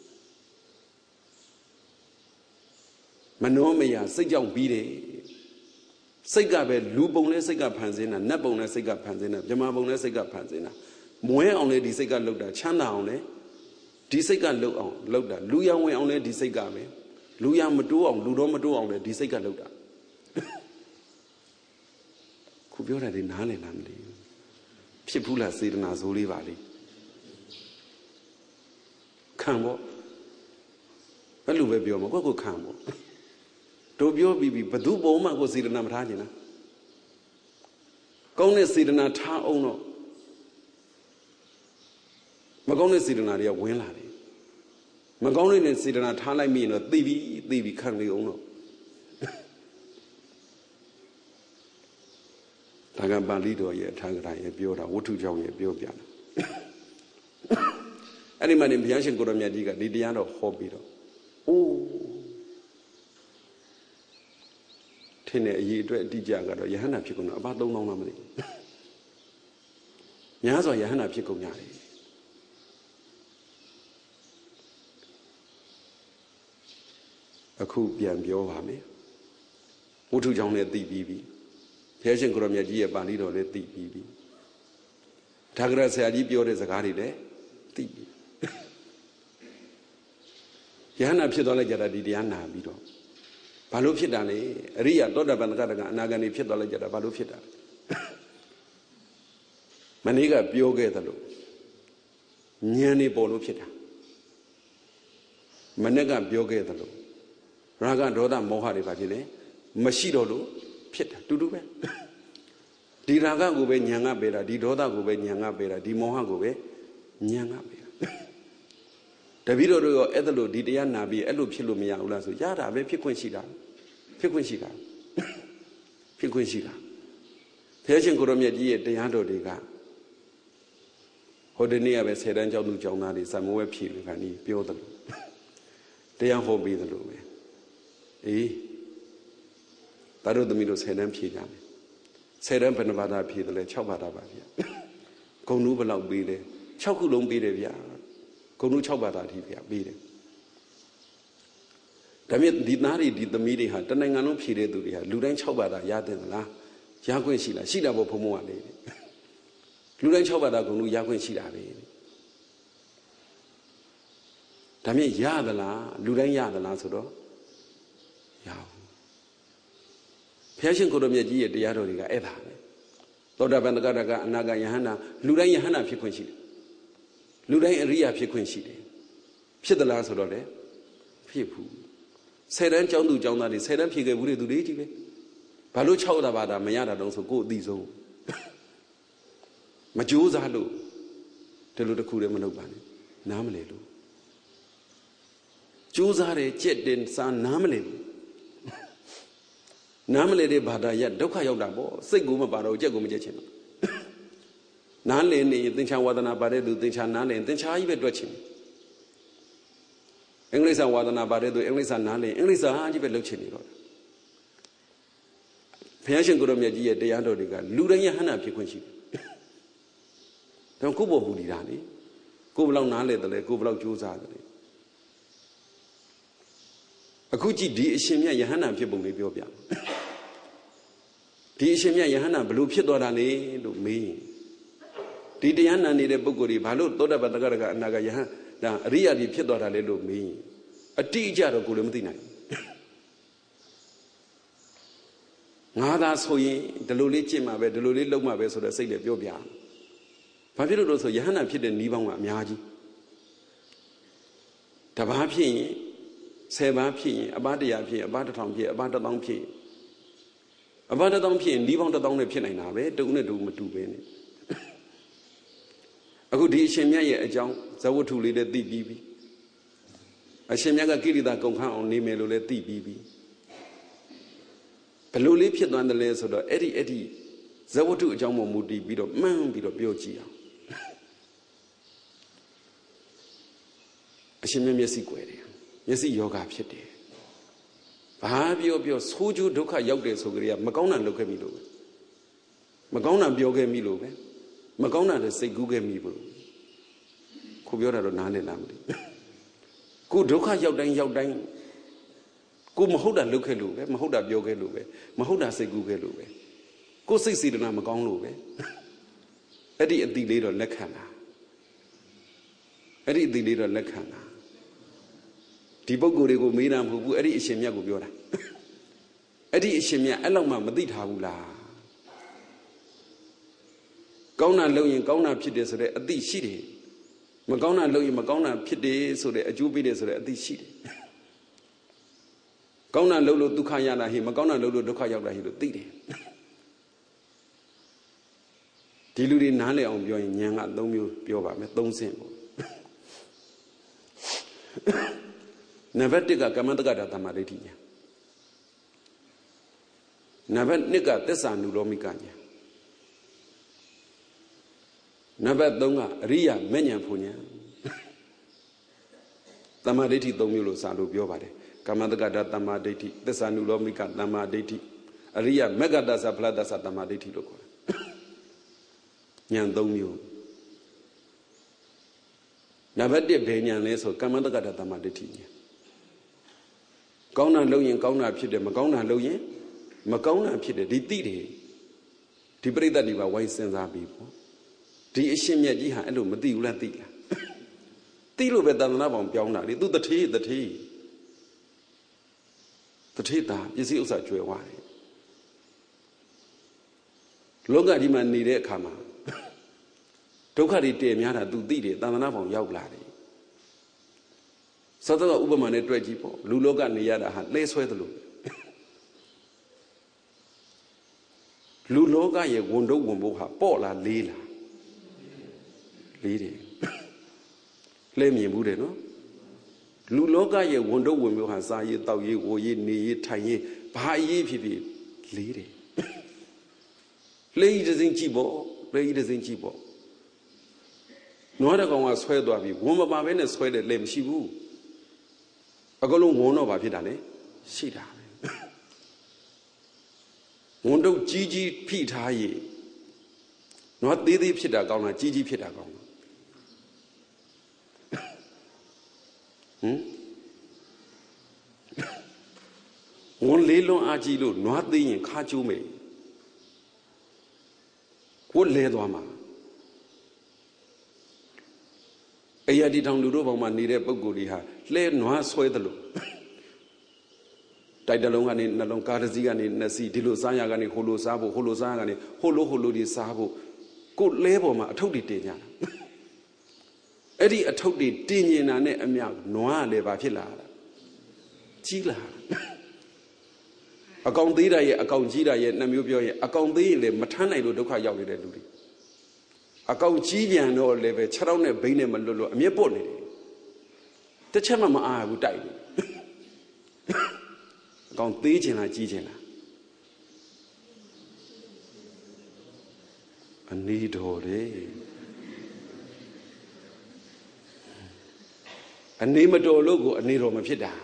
မနောမယစိတ်ကြောင့်ပြီးတယ်စိတ်ကပဲလူပုံလဲစိတ်ကဖန်ဆင်းတာနတ်ပုံလဲစိတ်ကဖန်ဆင်းတာဗြဟ္မာပုံလဲစိတ်ကဖန်ဆင်းတာမွဲအောင်လဲဒီစိတ်ကလှုပ်တာချမ်းသာအောင်လဲဒီစိတ်ကလှုပ်အောင်လှုပ်တာလူရောင်ဝင်အောင်လဲဒီစိတ်ကပဲလူရမတိုးအောင်လူတော့မတိုးအောင်လဲဒီစိတ်ကလှုပ်တာခုပြောတာဒီနားလည်လားမသိဘူးဖြစ်ဘူးလားစေတနာဇိုးလေးပါလေခံပေါ့ဘယ်လိုပဲပြောမှာကိုခံပေါ့တို့ပြောပြီးဘသူပုံမှကိုစေတနာမထားချင်လားကောင်းတဲ့စေတနာထားအောင်တော့မကောင်းတဲ့စေတနာတွေကဝင်လာတယ်မကောင်းတဲ့စေတနာထားလိုက်မိရင်တော့သိပြီးခံနေအောင်တော့ဒါကပါဠိတော်ရဲ့အထာဂရရဲ့ပြောတာဝတ္ထုကြောင့်ရဲ့ပြောပြတာအဲ့ဒီမှာနေဘုရားရှင်ကိုရောမြတ်ကြီးကဒီတရားတော်ဟောပြီးတော့အိုးထင်းတဲ့အရေးအတွက်အတိအကျကတော့ယဟန္တာဖြစ်ကုန်တော့အပါ3000လောက်မသိများစွာယဟန္တာဖြစ်ကုန်ကြတယ်အခုပြန်ပြောပါမယ်ဝတ္ထုကြောင့်လည်းသိပြီးပြီဘုရားရှင်ကိုရောမြတ်ကြီးရဲ့ပါဠိတော်လည်းသိပြီးပြီထာဂရဆရာကြီးပြောတဲ့စကားတွေလည်းသိပြီယဟန္တာဖြစ်သွားလိုက်ကြတာဒီတရားနာပြီးတော့ဘာလို့ဖြစ်တာလဲအရိယသောတာပန်တဂရကအနာဂံတွေဖြစ်သွားလိုက်ကြတာဘာလို့ဖြစ်တာမနေ့ကပြောခဲ့သလိုဉာဏ်နေပေါ်လို့ဖြစ်တာမနေ့ကပြောခဲ့သလိုရာဂဒေါသမောဟတွေဘာဖြစ်လဲမရှိတော့လို့ဖြစ်တာတူတူပဲဒီရာဂကိုပဲဉာဏ်ကပေတာဒီဒေါသကိုပဲဉာဏ်ကပေတာဒီမောဟကိုပဲဉာဏ်ကပေတာတပည့်တော်တို့ရောအဲ့ဒါလို့ဒီတရားနာပြီးအဲ့လိုဖြစ်လို့မရဘူးလားဆိုရတာပဲဖြစ်ခွင့်ရှိတာဖြစ်ခွင့်ရှိတာဖြစ်ခွင့်ရှိတာဘုရားရှင်ကိုရောမြတ်ကြီးရဲ့တရားတော်တွေကဟိုဒီနေ့ကပဲ10တန်းကျောင်းသူကျောင်းသားတွေစံမဝဲဖြည့်လို့ခါနီးပြောတယ်လို့တရားဟောပြီးတယ်လို့ပဲအေးဒါတို့သမီးတို့10တန်းဖြည့်ကြမယ်10တန်းဘယ်နှဘာသာဖြည့်တယ်လဲ6ဘာသာပါဗျာဂုံနူးဘယ်လောက်ပေးလဲ6ခုလုံးပေးတယ်ဗျာဂုံနူး6ဘာသာအထိဗျာပေးတယ်ဒါမြင့်ဒီသားတွေဒီသမီးတွေဟာတနိုင်ငံလုံးဖြည့်တဲ့သူတွေဟာလူတိုင်း6ဘာသာရတဲ့လားရခွင့်ရှိလားရှိတာပေါ့ဘုံဘုံကလေလူတိုင်း6ဘာသာဂုံနူးရခွင့်ရှိတာပဲဒါမြင့်ရသလားလူတိုင်းရသလားဆိုတော့ရအောင်ဘုရားရှင်ကိုရောမြတ်ကြီးရဲ့တရားတော်တွေကအဲ့ဒါပဲသောတာပန်တဂရကအနာဂယဟန္တာလူတိုင်းယဟန္တာဖြစ်ခွင့်ရှိတယ်လူတိုင်းအရိယာဖြစ်ခွင့်ရှိတယ်ဖြစ်သလားဆိုတော့လေဖြစ်ဘူး10တန်းကျောင်းသူကျောင်းသားတွေ10တန်းဖြည့်ခဲ့ဘူးလေသူတွေကြီးပဲဘာလို့6ဘာသာမရတာတုံးဆိုကိုယ်အသိဆုံးမကြိုးစားလို့ဒီလိုတစ်ခုတည်းမလုပ်ပါနဲ့နားမလဲလို့ကြိုးစားတယ်ကြက်တင်စားနားမလဲဘူးနားမလဲတဲ့ဘာသာရဒုက္ခရောက်တာပေါ့စိတ်ကိုမပါတော့ကြက်ကိုမကြက်ချင်ဘူးနားလည်နေသင်္ချာဝါဒနာပါတဲ့သူသင်္ချာနားလည်သင်္ချာကြီးပဲတွက်ချင်အင်္ဂလိပ်စာဝါဒနာပါတဲ့သူအင်္ဂလိပ်စာနားလည်အင်္ဂလိပ်စာကြီးပဲလုပ်ချင်နေတော့ဘုရားရှင်ကိုရောမြတ်ကြီးရဲ့တရားတော်တွေကလူတိုင်းယဟန္တာဖြစ်ခွင့်ရှိတယ်ဒါကိုယ့်ဘောမူတည်တာလေကိုယ်ဘယ်လောက်နားလည်တယ်လဲကိုယ်ဘယ်လောက်ကြိုးစားတယ်လဲအခုကြည့်ဒီအရှင်မြတ်ယဟန္တာဖြစ်ပုံလေးပြောပြဒီအရှင်မြတ်ယဟန္တာဘလို့ဖြစ်သွားတာလဲလို့မေးရင်ဒီတရားနာနေတဲ့ပုဂ္ဂိုလ်တွေဘာလို့သောတာပန်တဂရကအနာဂယဟန်ဒါအရိယာတွေဖြစ်သွားတာလဲလို့မေးရင်အတိအကျတော့ကိုယ်လည်းမသိနိုင်ငါသာဆိုရင်ဒီလိုလေးကျင့်မှာပဲဒီလိုလေးလုပ်မှာပဲဆိုတော့စိတ်လည်းပြောပြဘာဖြစ်လို့လဲဆိုယဟန္တာဖြစ်တဲ့ဤပေါင်းကအများကြီးတပါးဖြစ်ရင်10ပါးဖြစ်ရင်အပါ100ဖြစ်ရင်အပါ1000ဖြစ်အပါ1000ဖြစ်အပါ1000ဖြစ်ရင်ဤပေါင်း1000နဲ့ဖြစ်နိုင်တာပဲတူနဲ့တူမတူပဲနဲ့အခုဒီအရှင်မြတ်ရဲ့အကြောင်းဇဝတ္ထုလေးတွေသိပြီးပြီအရှင်မြတ်ကကိရိတာကုန်ခန်းအောင်နေမယ်လို့လည်းသိပြီးပြီဘလို့လေးဖြစ်သွားတယ်လဲဆိုတော့အဲ့ဒီဇဝတ္ထုအကြောင်းပေါ်မူတည်ပြီးတော့မှန်းပြီးတော့ပြောကြည့်အောင်အရှင်မြတ်မျက်စိကွယ်တယ်မျက်စိယောဂဖြစ်တယ်ဘာပြောဆိုးကျိုးဒုက္ခရောက်တယ်ဆိုကြရမကောင်းတာလုပ်ခဲ့ပြီလို့ပဲမကောင်းတာပြောခဲ့ပြီလို့ပဲမကောင်းတာလည်းစိတ်ကူးခဲ့ပြီလို့ခုပြောတာတော့နားလည်လားမသိကိုဒုက္ခရောက်တိုင်းကိုမဟုတ်တာလုပ်ခဲ့လို့ပဲမဟုတ်တာပြောခဲ့လို့ပဲမဟုတ်တာစိတ်ကူးခဲ့လို့ပဲကိုစိတ်စေတနာမကောင်းလို့ပဲအဲ့ဒီအတိလေးတော့လက်ခံတာအဲ့ဒီအတိလေးတော့လက်ခံတာဒီပုဂ္ဂိုလ်တွေကိုမေးတာမဟုတ်ဘူးအဲ့ဒီအရှင်မြတ်ကိုပြောတာအဲ့ဒီအရှင်မြတ်အဲ့လောက်မှမသိထားဘူးလားကောင်းတာလုပ်ရင်ကောင်းတာဖြစ်တယ်ဆိုတဲ့အသိရှိတယ်မကောင်းတာလုပ်ရင်မကောင်းတာဖြစ်တယ်ဆိုတဲ့အကျိုးပေးတယ်ဆိုတဲ့အသိရှိတယ်ကောင်းတာလုပ်လို့ဒုက္ခရတာဟိမကောင်းတာလုပ်လို့ဒုက္ခရောက်တာဟိလို့သိတယ်ဒီလူတွေနားလည်အောင်ပြောရင်ဉာဏ်က၃မျိုးပြောပါမယ်၃ဆင့်ပေါ့နံပါတ်1ကကမ္မတက္ကတာသမ္မာဒိဋ္ဌိဉာဏ်နံပါတ်2ကသစ္စာနုလောမိကဉာဏ်နံပါတ်3ကအရိယမဉ္ဇဉ်ဖူဉာဏ်သမ္မာဒိဋ္ဌိ3မျိုးလို့စာလို့ပြောပါတယ်ကမ္မတက္ကတာသမ္မာဒိဋ္ဌိသစ္စာနုလောမိကသမ္မာဒိဋ္ဌိအရိယမဂ္ဂတသဖလတ္တသသမ္မာဒိဋ္ဌိလို့ခေါ်တယ်ဉာဏ်3မျိုးနံပါတ်1ဘယ်ဉာဏ်လဲဆိုကမ္မတက္ကတာသမ္မာဒိဋ္ဌိဉာဏ်ကောင်းတာလုပ်ရင်ကောင်းတာဖြစ်တယ်မကောင်းတာလုပ်ရင်မကောင်းတာဖြစ်တယ်ဒီသိတယ်ဒီပြိတ္တတွေပါဝိုင်းစဉ်းစားပြီးပေါ့ဒီအရှင်မြတ်ကြီးဟာအဲ့လိုမသိဘူးလားသိလားသိလို့ပဲတဏ္ဍာပေါင်ပြောင်းတာလေသူတထေးတာပစ္စည်းဥစ္စာကျွယ်ဝတယ်လောကဒီမှာနေတဲ့အခါမှာဒုက္ခတွေတည်များတာသူသိတယ်တဏ္ဍာပေါင်ရောက်လာတယ်သတ္တကဥပမာနဲ့တွေ့ကြည့်ပေါ့လူလောကနေရတာဟာလဲဆွဲသလိုလူလောကရဲ့ဝန်တုပ်ဝန်ဖို့ဟာပေါ့လားလေးလားလေးတယ်လဲမြင်ဘူးတယ်နော်လူလောကရဲ့ဝန်တုပ်ဝန်ဖို့ဟာစားရေးတောက်ရေးဝိုရေးနေရေးထိုင်ရေးဘာအရေးဖြစ်ဖြစ်လေးတယ်လေးတစ်စင်းကြည့်ပေါ့လေးတစ်စင်းကြည့်ပေါ့နွားတကောင်ကဆွဲသွားပြီဝန်မပါဘဲနဲ့ဆွဲတယ်လဲမရှိဘူးအကလုံးဝန်တော့ဘာဖြစ်တာလဲရှိတာပဲဝန်တော့ကြီးဖိထားရေးနွားသေးသေးဖြစ်တာကောင်းလားကြီးဖြစ်တာကောင်းလားဝန်လေးလွန်အားကြီးလို့နွားသေးရင်ခါကျိုးမယ်ဝတ်လဲသွားမှာအရာဒီထောင်လူတို့ဘောင်မှာနေတဲ့ပုံကိုယ်လေးဟာလှဲနွားဆွဲသလိုတိုက်တလုံးကနေနှလုံးကားတစ်စီးကနေနှစ်စီးဒီလိုစားရကနေဟိုလိုစားဖို့ဟိုလိုစားရကနေဟိုလိုဒီစားဖို့ကိုယ်လဲပေါ်မှာအထုပ်တွေတင်ကြတာအဲ့ဒီအထုပ်တွေတင်ញင်တာနဲ့အမြောက်နွားလည်းဘာဖြစ်လာတာကြီးလာအကောင်သေးတာရဲ့အကောင်ကြီးတာရဲ့နှစ်မျိုးပြောရင်အကောင်သေးရင်လည်းမထမ်းနိုင်လို့ဒုက္ခရောက်နေတဲ့လူတွေအကောင်ကြီးပြန်တော့လည်းပဲ6တောင်းနဲ့ဘိန်းနဲ့မလွတ်လို့အမြဲပုတ်နေတယ်တစ်ချက်မှမအားဘူးတိုက်တယ်အကောင်သေးချင်လားကြီးချင်လားအနေတော်တယ်အနေမတော်လို့ကိုအနေတော်မဖြစ်တာ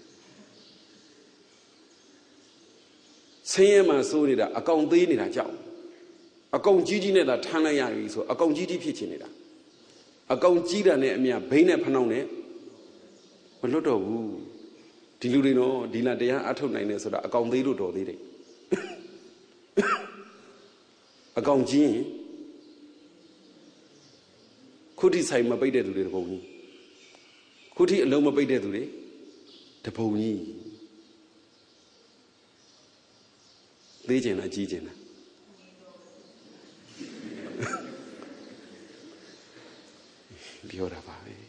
ဆင်းရဲမှစိုးနေတာအကောင်သေးနေတာကြောက်အကောင်ကြီးနဲ့သာထမ်းလိုက်ရပြီဆိုအကောင်ကြီးဖြစ်ချင်နေတာအကောင်ကြီးတာနဲ့အမြဘိန်းနဲ့ဖနှောင်းနဲ့မလွတ်တော့ဘူးဒီလူတွေတော့ဒီလားတရားအထုတ်နိုင်တယ်ဆိုတာအကောင်သေးလို့တော်သေးတယ်အကောင်ကြီးရင်ခုထိဆိုင်မပိတ်တဲ့သူတွေတပုံကြီးခုထိအလုံးမပိတ်တဲ့သူတွေတပုံကြီးသေးကျင်လားကြီးကျင်လားပြောတာပါပဲ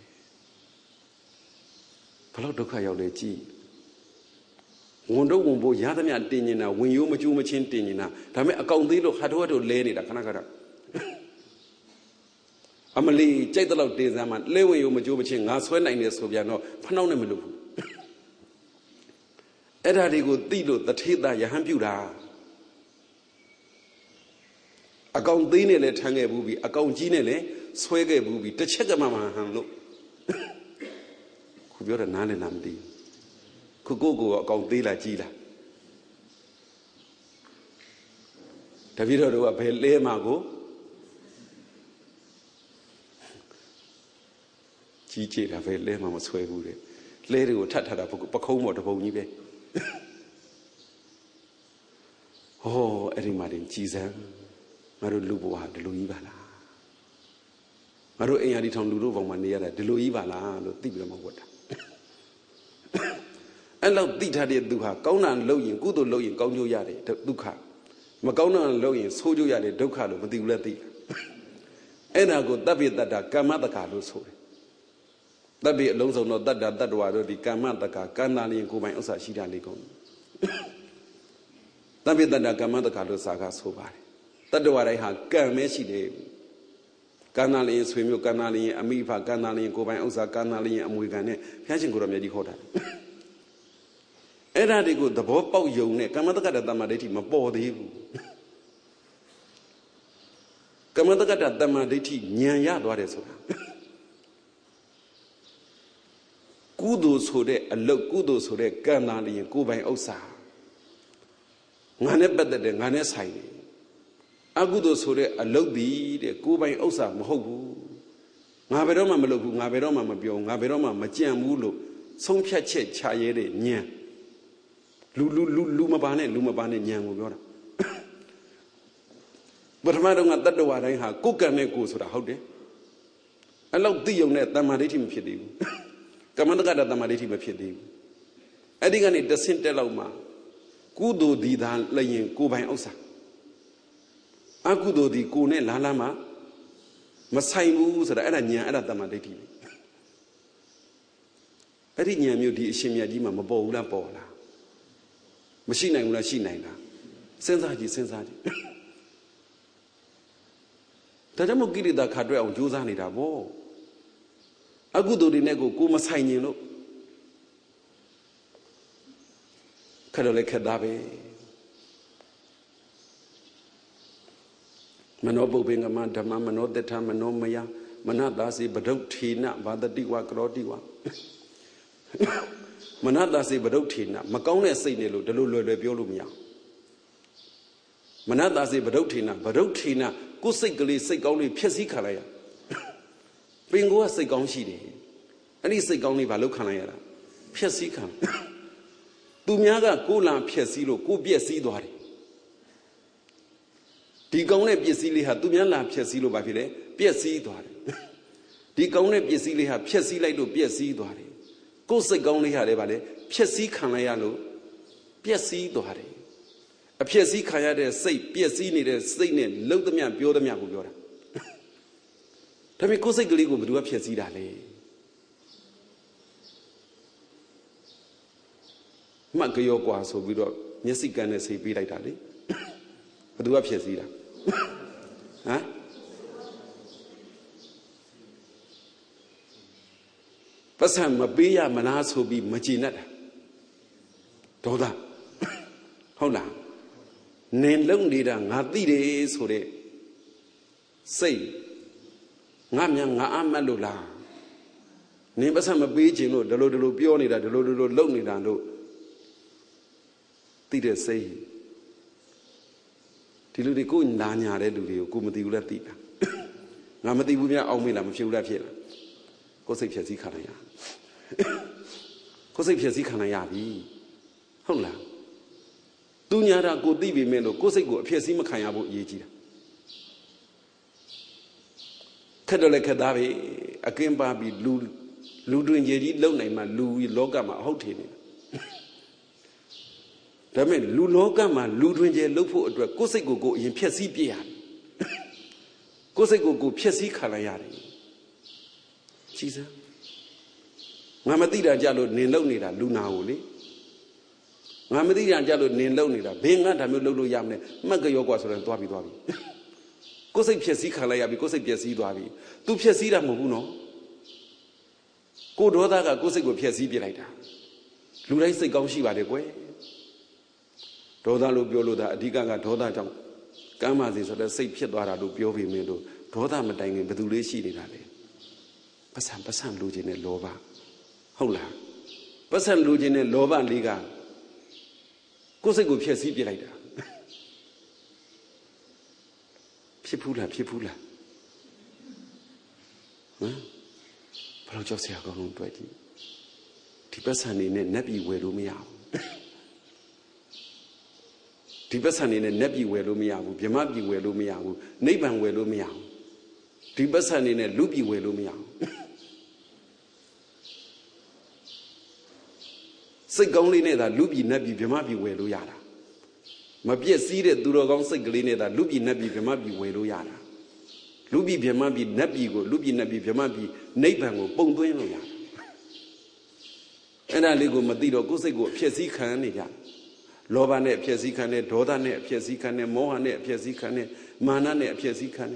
ဘလို့ဒုက္ခရောက်လဲကြည်ဝန်တော့ဝန်ဖို့ရသမျှတင်နေတာဝင်ရိုးမကျိုးမချင်းတင်နေတာဒါပေမဲ့အကောင်သေးလို့ဟာတော့လဲနေတာခဏ Amali, Jaital de Zaman, Lewe, Majubachin, as when I know Soviano, Panonamilu. Edadigo Dido, the Tida Yahampuda. Account Dinele Tange Booby, account Ginele, Swege Booby, the Chegamama Hanlo. Could be a Nani Namdi. Could go account Dila Gila. Davido do a Pele Mago. Chichi, a Pele Mamma Sway. Lady will tat a Pacomo to Bonibe. Oh, Eddie Martin, Jesus. Maru Luboa, the Luibala. Maru Ayaditon Ludo, Maniera, the Luibala, the Tibram of water. And love Dita de Duha, Kauna and Loyin, good or Loyin, Gaujo Yade, Duka. Macauna and Loyin, Sojo Yade, Dokalo, but the Ulati. And I go David that Kamada Carlos Hole. That be alone, not that water, the Kamada, Kanani and Kubai Osa Shida Ligon. David that Kamada Carlos Saga so bad. That's what I had. Kamesi, Canali, Swim, Canali, Amifa, Canali, Kobai Osa, Canali, and Wigane, Hashing Gurame Hoda. And I go the Bopo Yone, Kamataka Damadeti, my body. Kamataka Damadeti, Nyaya, what is it? Kudos who de, a look kudos who de, Canali, and Kobai Osa. None better than Ganes High. Agudo Sore, a lobby, the Kubai Osa, Mohobu. Naberoma Maluku, Naberoma Mabio, Naberoma, Machiam Mulu, Song Chache, Chayere, Nya. Lumabane, Lumabane, Nyang. But Madame at that door, I have cook and make goes to the house. I love the young net, the Maritim Pidi. Commander got the Maritim Pidi. I think I need the Saint Eloma. Kudo Didan laying Kubai Osa. Akudo di Kune Lalama Masaimu said Aranya at the Madeti. Arinya Mudi Shimia Dima Mabola Bola Machine and Machine. Sensati, Sensati. Tadamo Giri da Cadre of Josani da Bo. Agudo di Nego Kuma Sainino Cadole Cadabe. Manobo being a man, the mamma, not the time, no maya, Manadasi, but don't tina, but the diwa, grodiwa. Manadasi, but don't tina, Macone say the Lulu de Biolumia. Manadasi, but don't tina, go sickly, sick only Piesi Calaya. Bingo, say Gonshidi. And he say only Valucanaya. Piesi can. Dumiaga, Gula, Piesilo, go be a seedori. The Gone Piesili had Dumiala Piesilo Bavile, Piesi Dore. The Gone Piesili had Piesi like to Piesi Dore. Go say Gone had a valley, Piesi Canayalo, Piesi Dore. A Piesi Kayade say Piesi needed saying, load the man, build the man. Tamikose Gligo would do a Piesi Dale. Makayo Guaso, we do Messican say be like that. But do a Piesi. Huh? Pasam Mabia Manas will be Machinata. Toda. Hold on. Nen long leader, Nati days for it. Say, Namyang Amalula. Nebasam a beach, you know, the Lord Pioni, the Lord Lonely Dando. Did they say? Tilu go in Dania, Redu, Kumati Latita. Namati Buya Omila, Shula. Cosay Piasi Kanaya. Cosay Piasi Kanayabi. Hola. Dunyara go divi melo, Cosay go Piasi Makayabo Yeji. Kadole Kadavi, a Kimba be Ludu and Yedi Lonema, Louis Logama, Hotel. That meant Lulogama, Ludwinje, Lopo, Cosego go in Piasi Pia. Cosego go Piasi Kalayari. Jesus. Mamadida Jalo Nilonida, Luna Oli. Mamadida Jalo Nilonida, being at a Mulu Yamne, Magayo was on Dwabi. ကိုယ်စိတ်ဖြစ်စည်းခံလိုက်ရပြီကိုယ်စိတ်ပြည့်စည်သွားပြီသူဖြစ်စည်းတာမဟုတ်ဘူးနော်ကိုဒေါသကကိုယ်စိတ်ကိုဖြစ်စည်းပြလိုက်တာလူတိုင်းစိတ်ကောင်းရှိပါတယ်ကွယ်ဒေါသလို့ပြောလို့ဒါအဓိကကဒေါသကြောင့်ကမ်းပါစေဆိုတဲ့စိတ်ဖြစ်သွားတာလို့ပြောပြီးမင်းတို့ဒေါသမတိုင်ခင်ဘယ်သူလေးရှိနေတာလဲပတ်စံလူချင်းတဲ့လောဘဟုတ်လားပတ်စံလူချင်းတဲ့လောဘလေးကကိုယ်စိတ်ကိုဖြစ်စည်းပြလိုက်တာဖြစ်ဘူးလားဟမ်ဘယ်လိုကြောက်စရာကောင်းလို့တွေ့ကြည့်ဒီပတ်စံနေနဲ့နတ်ပြည်ဝယ်လို့မရဘူးဒီပတ်စံနေနဲ့နတ်ပြည်ဝယ်လို့မရဘူးဗြဟ္မပြည်ဝယ်လို့မရဘူးနိဗ္ဗာန်ဝယ်လို့မရဘူးဒီပတ်စံနေနဲ့လူပြည်ဝယ်လို့မရဘူးစိတ်ကောင်းလေးနဲ့သာလူပြည်နတ်ပြည်ဗြဟ္မပြည်ဝယ်လို့ရတာမပြည့်စည်တဲ့သူတော်ကောင်းစိတ်ကလေးနဲ့သာလူပြည်နတ်ပြည်ဗြဟ္မပြည်ဝယ်လို့ရတာလူပြည်ဗြဟ္မပြည်နတ်ပြည်ကိုလူပြည်နတ်ပြည်ဗြဟ္မပြည်နိဗ္ဗာန်ကိုပုံသွင်းလို့ရတာအဲ့ဒါလေးကိုမသိတော့ကိုယ်စိတ်ကိုအဖြစ်စည်းခံနေကြလောဘနဲ့အဖြစ်စည်းခံနေဒေါသနဲ့အဖြစ်စည်းခံနေမောဟနဲ့အဖြစ်စည်းခံနေမာနနဲ့အဖြစ်စည်းခံနေ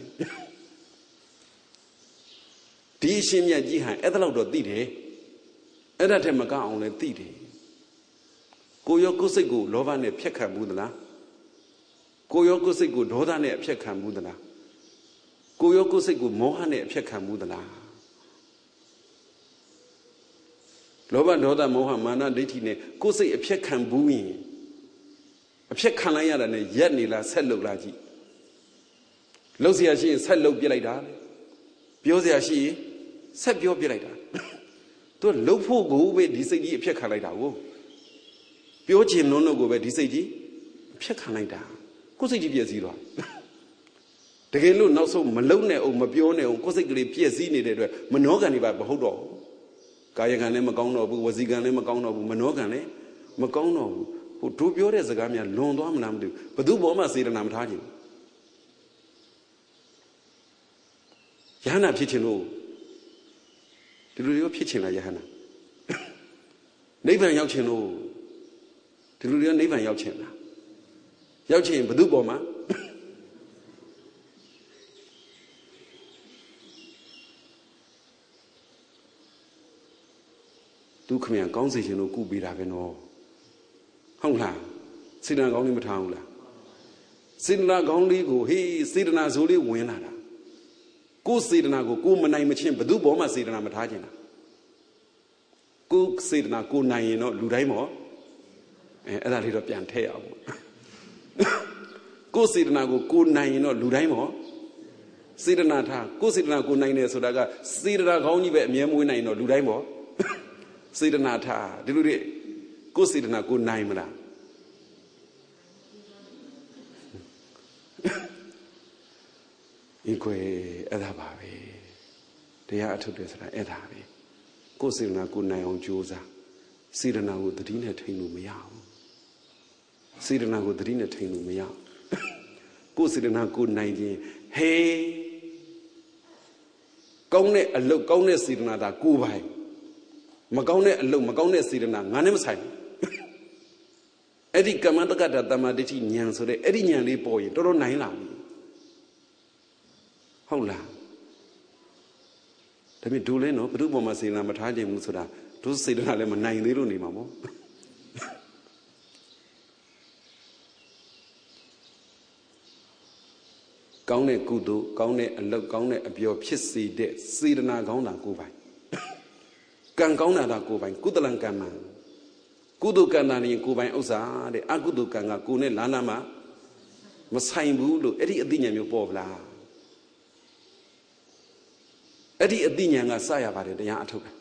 ဒီအရှင်မြတ်ကြီးဟန်အဲ့ဒါတော့သိတယ်အဲ့ဒါထက်မကအောင်လည်းသိတယ်ကိုရောကိုယ်စိတ်ကိုလောဘနဲ့ဖျက်ခံဘူးသလားကိုရောကိုယ်စိတ်ကိုဒေါသနဲ့အဖျက်ခံဘူးသလားကိုရောကိုယ်စိတ်ကိုမောဟနဲ့အဖျက်ခံဘူးသလားလောဘဒေါသမောဟမာနဒိဋ္ဌိနဲ့ကိုယ်စိတ်အဖျက်ခံဘူးရင်အဖျက်ခံလိုက်ရတာနဲ့ရက်နေလားဆက်လုပ်လားကြည့်လှုပ်เสียရှိရင်ဆက်လှုပ်ပြလိုက်တာပြောเสียရှိရင်ဆက်ပြောပြလိုက်တာသူလှုပ်ဖို့ကိုပဲဒီစိတ်ကြီးအဖျက်ခံလိုက်တာကိုပြောချင်လုံးလို့ကိုပဲဒီစိတ်ကြီးအဖျက်ခံလိုက်တာကိုယ်စိတ်ကြီးပြည့်စည်သွားတကယ်လို့နောက်ဆုံးမလုံနဲ့အောင်မပြောနဲ့အောင်ကိုယ်စိတ်ကလေးပြည့်စည်နေတဲ့အတွက်မနှောကံတွေပါမဟုတ်တော့ကာယကံလည်းမကောင်းတော့ဘူးဝစီကံလည်းမကောင်းတော့ဘူးမနှောကံလည်းမကောင်းတော့ဘူးဟိုတို့ပြောတဲ့စကားများလွန်သွားမလားမသိဘူးဘသူဘောမှစေတနာမထားခြင်းယဟနာဖြစ်ခြင်းလို့ဒီလိုတွေဖြစ်ခြင်းလားယဟနာနိဗ္ဗာန်ရောက်ခြင်းလို့ဒီလိုတွေနိဗ္ဗာန်ရောက်ခြင်းလားရောက်ခြင်းဘသူပေါ်မှာသူခမရကောင်းစေခြင်းလို့ကုပေးတာပဲနော်ဟုတ်လားစေတနာကောင်းလေးမထားဘူးလားစေတနာကောင်းလေးကိုဟေးစေတနာဆိုးလေးဝင်လာတာကိုယ်စေတနာကိုကိုယ်မနိုင်မချင်းဘသူဘောမှစေတနာမထားခြင်းလားကိုယ်စေတနာကိုနိုင်ရင်တော့လူတိုင်းမောအဲ့ဒါလေးတော့ပြန်ထည့်အောင်ကိုယ်စေတနာကိုကိုနိုင်ရင်တော့လူတိုင်းမောစေတနာထားကိုယ်စေတနာကိုနိုင်တယ်ဆိုတာကစေတနာကောင်းကြီးပဲအမြဲမွေးနိုင်တော့လူတိုင်းမောစေတနာထားဒီလိုတွေကိုယ်စေတနာကိုနိုင်မလားဒီကွယ်အဲ့ဒါပါပဲတရားအထုတ်တယ်ဆိုတာအဲ့ဒါပဲကိုယ်စေတနာကိုနိုင်အောင်ကြိုးစားစေတနာကိုသတိနဲ့ထိန်းလို့မရဘူးစေတနာကိုသတိနဲ့ထိန်းလို့မရကိုယ်စေတနာကိုနိုင်ခြင်းဟေးကောင်းတဲ့အလုပ်ကောင်းတဲ့စေတနာဒါကိုယ်ပိုင်မကောင်းတဲ့အလုပ်မကောင်းတဲ့စေတနာငါနဲ့မဆိုင်ဘူးအဲ့ဒီကမ္မတက္ကတာတမ္မာဒိဋ္ဌိဉာဏ်ဆိုတဲ့အဲ့ဒီဉာဏ်လေးပေါ်ရင်တော်တော်နိုင်လာပြီဟုတ်လားဒါပေမဲ့ဒုလဲနော်ဘု து ပေါ်မှာစေတနာမထားခြင်းဘူးဆိုတာဒုစေတနာလည်းမနိုင်သေးလို့နေမှာမို့ကောင်းတဲ့ကုသိုလ်ကောင်းတဲ့အလုပ်ကောင်းတဲ့အပြောဖြစ်စေတဲ့စေတနာကောင်းတာကိုယ်ပိုင်ကံကောင်းတာကိုယ်ပိုင်ကုသလံကံမှာကုသိုလ်ကံတာရင်ကိုယ်ပိုင်ဥစ္စာတဲ့အကုသိုလ်ကံကကိုယ်နဲ့လာနာမှာမဆိုင်ဘူးလို့အဲ့ဒီအသိဉာဏ်မျိုးပေါ်ဗလားအဲ့ဒီအသိဉာဏ်ကစရပါတယ်တရားအထုတ်တာ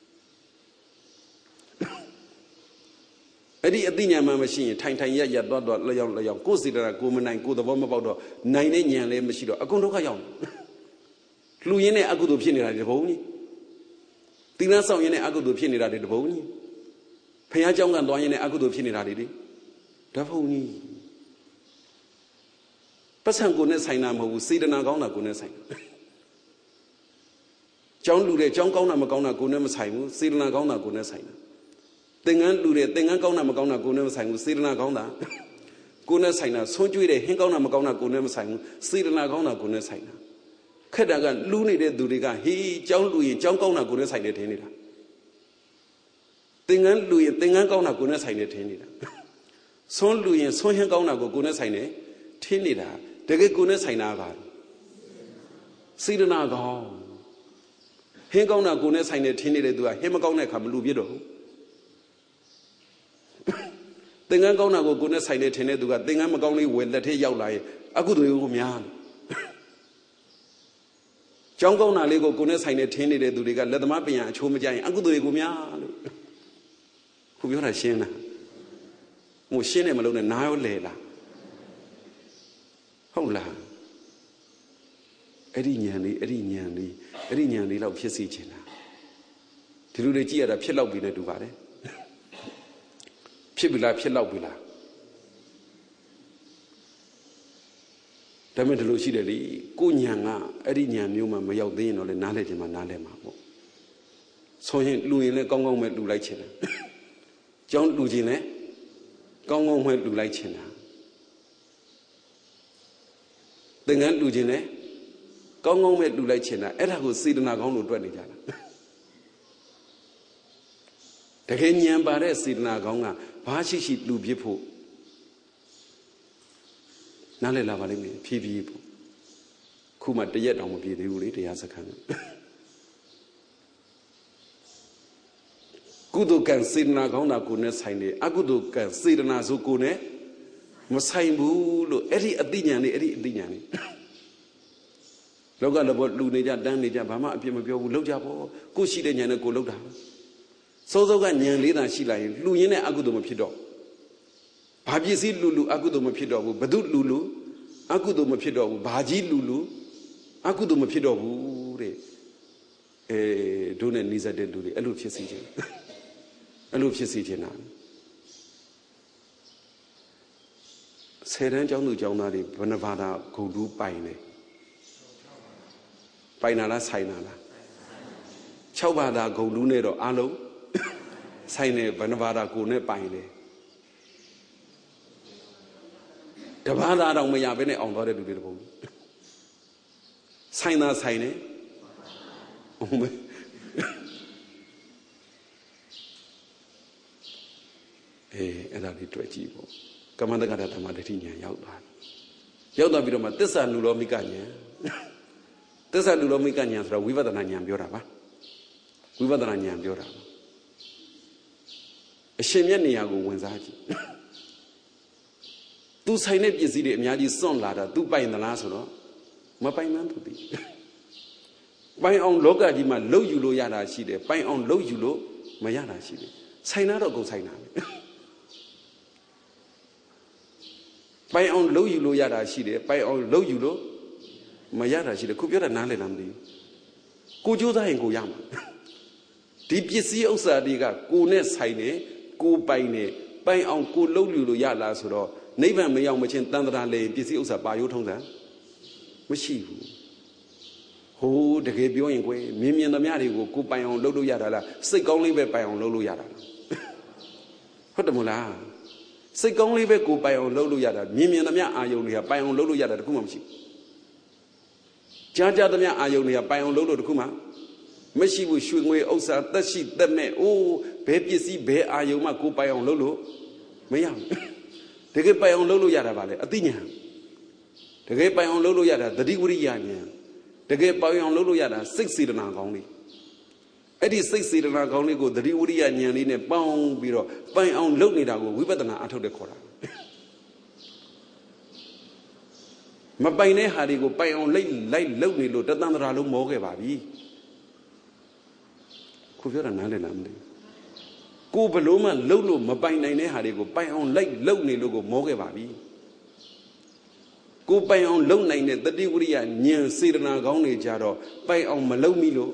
အဲ့ဒီအသိဉာဏ်မှမရှိရင်ထိုင်ထိုင်ရသွားလျောင်းကိုယ်စေတနာကိုမနိုင်ကိုယ်သဘောမပေါက်တော့နိုင်တဲ့ဉာဏ်လည်းမရှိတော့အကုန်ဒုက္ခရောက်လူရင်းနဲ့အကုသိုလ်ဖြစ်နေတာဒီဘုံကြီးသီလဆောင်ရင်းနဲ့အကုသိုလ်ဖြစ်နေတာဒီဘုံကြီးဖခင်เจ้าကသွားရင်းနဲ့အကုသိုလ်ဖြစ်နေတာဒီဓဘုံကြီးပတ်စံကိုနဲ့ဆိုင်တာမဟုတ်ဘူးစေတနာကောင်းတာကိုနဲ့ဆိုင်ကျောင်းလူတဲ့ကျောင်းကောင်းတာမကောင်းတာကိုနဲ့မဆိုင်ဘူးစေတနာကောင်းတာကိုနဲ့ဆိုင်တာသင်္ကန်းလူတဲ့သင်္ကန်းကောင်းတာမကောင်းတာကိုနဲ့မဆိုင်ဘူးစေတနာကောင်းတာကိုနဲ့ဆိုင်တာဆွန့်ကြွေးတယ်ဟင်းကောင်းတာမကောင်းတာကိုနဲ့မဆိုင်ဘူးစေတနာကောင်းတာကိုနဲ့ဆိုင်တာခက်တာကလူနေတဲ့သူတွေကဟေးကြောင်းလူရင်ကြောင်းကောင်းတာကိုနဲ့ဆိုင်နေထင်းနေတာသင်္ကန်းလူရင်သင်္ကန်းကောင်းတာကိုနဲ့ဆိုင်နေထင်းနေတာဆွန့်လူရင်ဆွန့်ဟင်းကောင်းတာကိုနဲ့ဆိုင်နေထင်းနေတာတကယ်ကိုနဲ့ဆိုင်တာပါစေတနာကောင်းဟင်းကောင်းတာကိုနဲ့ဆိုင်နေထင်းနေတဲ့သူကဟင်းမကောင်းတဲ့အခါမလူပြစ်တော့ဘူးသင်္ကန်းကောင်းတာကိုနဲ့ဆိုင်နေထင်းတဲ့သူကသင်္ကန်းမကောင်းလေးဝယ်လက်ထဲရောက်လာရင်အကုသိုလ်ကိုများကြောင်းကောင်းတာလေးကိုနဲ့ဆိုင်နေထင်းနေတဲ့သူတွေကလက်သမားပညာအချိုးမကြရင်အကုသိုလ်ကိုများလို့ခုပြောတာရှင်းလားမို့ရှင်းတယ်မလို့နဲ့နားရောလဲလားဟုတ်လားအဲ့ဒီဉာဏ်လေးလောက်ဖြစ်စီချင်တာဒီလိုတွေကြည့်ရတာဖြစ်လောက်ပြီနဲ့တူပါတယ်ဖြစ်ပြီလားဖြစ်လောက်ပြီလားဒါမဲ့ဒီလိုရှိတယ်လေကိုဉာဏ်ကအဲ့ဒီဉာဏ်မျိုးမှမရောက်သေးရင်တော့လေနားလဲခြင်းမှနားလဲမှာပေါ့ဆိုရင်လူရင်လည်းကောင်းကောင်းပဲလူလိုက်ချင်တယ်ကြောင်းလူချင်းလည်းကောင်းကောင်းပဲလူလိုက်ချင်တာသင်္ကန်းလူချင်းလည်းကောင်းကောင်းပဲလူလိုက်ချင်တာအဲ့ဒါကိုစေတနာကောင်းလို့တွက်နေကြတာတကယ်ဉာဏ်ပါတဲ့စေတနာကောင်းကဘာရှိလူပြစ်ဖို့နားလည်လာပါလိမ့်မယ်ဖြည်းဖြည်းပေါ့ခုမှတရက်တောင်မပြည့်သေးဘူးလေတရားစခန်းကုသိုလ်ကံစေတနာကောင်းတာကိုနဲ့ဆိုင်တယ်အကုသိုလ်ကံစေတနာဆိုကိုနဲ့မဆိုင်ဘူးလို့အဲ့ဒီအသိဉာဏ်လေးလောကလည်းဘောလူနေကြတန်းနေကြဘာမှအပြစ်မပြောဘူးလောက်ကြပေါ့ကိုရှိတဲ့ဉာဏ်နဲ့ကိုလောက်တာစိုးကဉာဏ်လေးသာရှိလိုက်ရင်လူရင်းနဲ့အကုသိုလ်မဖြစ်တော့ဘာပစ္စည်းလူအကုသိုလ်မဖြစ်တော့ဘူးဘဒုလူအကုသိုလ်မဖြစ်တော့ဘူးဘာကြီးလူအကုသိုလ်မဖြစ်တော့ဘူးတဲ့ဒုနဲ့နှိစက်တဲ့လူတွေအဲ့လိုဖြစ်စီခြင်းတာဆယ်တန်းကျောင်းသူကျောင်းသားတွေဘဏ္ဍဘာသာဂုဏ်တူးပိုင်တယ်ပိုင်နာလားဆိုင်နာလား6ဘာသာဂုဏ်တူးနဲ့တော့အားလုံးဆိုင်နေဘဏ္ဍဘာသာကိုနဲ့ပိုင်တယ်တဘာသာတော့မရဘဲနဲ့အောင်သွားတဲ့လူတွေတပုံဆိုင်သာဆိုင်နေဟုတ်မယ်အဲ့ဒါလေးတွေ့ကြည့်ပေါ့ကမ္မတက္ကတာဓမ္မဒိဋ္ဌိဉာဏ်ရောက်သွားပြီးတော့မှသစ္စာနုလောမိကဉာဏ်သစ္စာနုလောမိကဉာဏ်ဆိုတော့ဝိပဿနာဉာဏ်ပြောတာပါဝိပဿနာဉာဏ်ပြောတာပါအရှင်မြတ်နေရာကိုဝင်စားကြည့်သူဆိုင်တဲ့ပစ္စည်းတွေအများကြီးစွန့်လာတာသူပိုင်သလားဆိုတော့မပိုင်မှန်းသူသိပိုင်အောင်လောကကြီးမှာလှုပ်ယူလို့ရတာရှိတယ်ပိုင်အောင်လှုပ်ယူလို့မရတာရှိတယ်ဆိုင်တာတော့ကုန်ဆိုင်တာပဲပိုင်အောင်လှုပ်ယူလို့ရတာရှိတယ်ပိုင်အောင်လှုပ်ယူလို့မရတာရှိတယ်ခုပြောတာနားလည်လားမသိဘူးကိုကြိုးစားရင်ကိုရမှာဒီပစ္စည်းဥစ္စာတွေကကိုနဲ့ဆိုင်နေကိုပိုင်နေပိုင်အောင်ကိုလှုပ်ယူလို့ရလားဆိုတော့နိဗ္ဗာန်မရောက်မချင်းတန်ត្រာလေပစ္စည်းဥစ္စာပါရိုးထုံးစံမရှိဘူးဟိုတကယ်ပြောရင်ကွယ်မြင်သမျှတွေကိုကိုပိုင်အောင်လှုပ်လို့ရတာလားစိတ်ကောင်းလေးပဲပိုင်အောင်လှုပ်လို့ရတာလားဟုတ်တယ်မို့လားစိတ်ကောင်းလေးပဲကိုပိုင်အောင်လှုပ်လို့ရတာမြင်သမျှအာယုန်တွေကပိုင်အောင်လှုပ်လို့ရတာတခုမှမရှိကြားသမျှအာယုန်တွေကပိုင်အောင်လှုပ်လို့တခုမှမရှိဘူးရွှေငွေဥစ္စာသက်ရှိသက်မဲ့အိုးဘယ်ပစ္စည်းဘယ်အာယုန်မှကိုပိုင်အောင်လှုပ်လို့မရဘူးတကယ်ပိုင်အောင်လှုပ်လို့ရတာပါလေအသိဉာဏ်တကယ်ပိုင်အောင်လှုပ်လို့ရတာသတိဝိရိယဉာဏ်တကယ်ပိုင်အောင်လှုပ်လို့ရတာစိတ်စေတနာကောင်းလေးအဲ့ဒီစိတ်စေတနာကောင်းလေးကိုသတိဝိရိယဉာဏ်လေးနဲ့ပေါင်းပြီးတော့ပိုင်အောင်လုပ်နေတာကိုဝိပဿနာအထုတ်တဲ့ခေါ်တာမပိုင်တဲ့ဟာတွေကိုပိုင်အောင်လိုက်လုပ်နေလို့တသန္တရာလုံးမောခဲ့ပါပြီခုပြောတာနားလည်လားမသိကိုဘလို့မှလှုပ်လို့မပိုင်နိုင်တဲ့ဟာတွေကိုပိုင်အောင်လိုက်လုပ်နေလို့ကိုမောခဲ့ပါပြီကိုပိုင်အောင်လုပ်နိုင်တဲ့တတိဝိရိယဉာဏ်စေတနာကောင်းတွေကြတော့ပိုင်အောင်မလုပ်မိလို့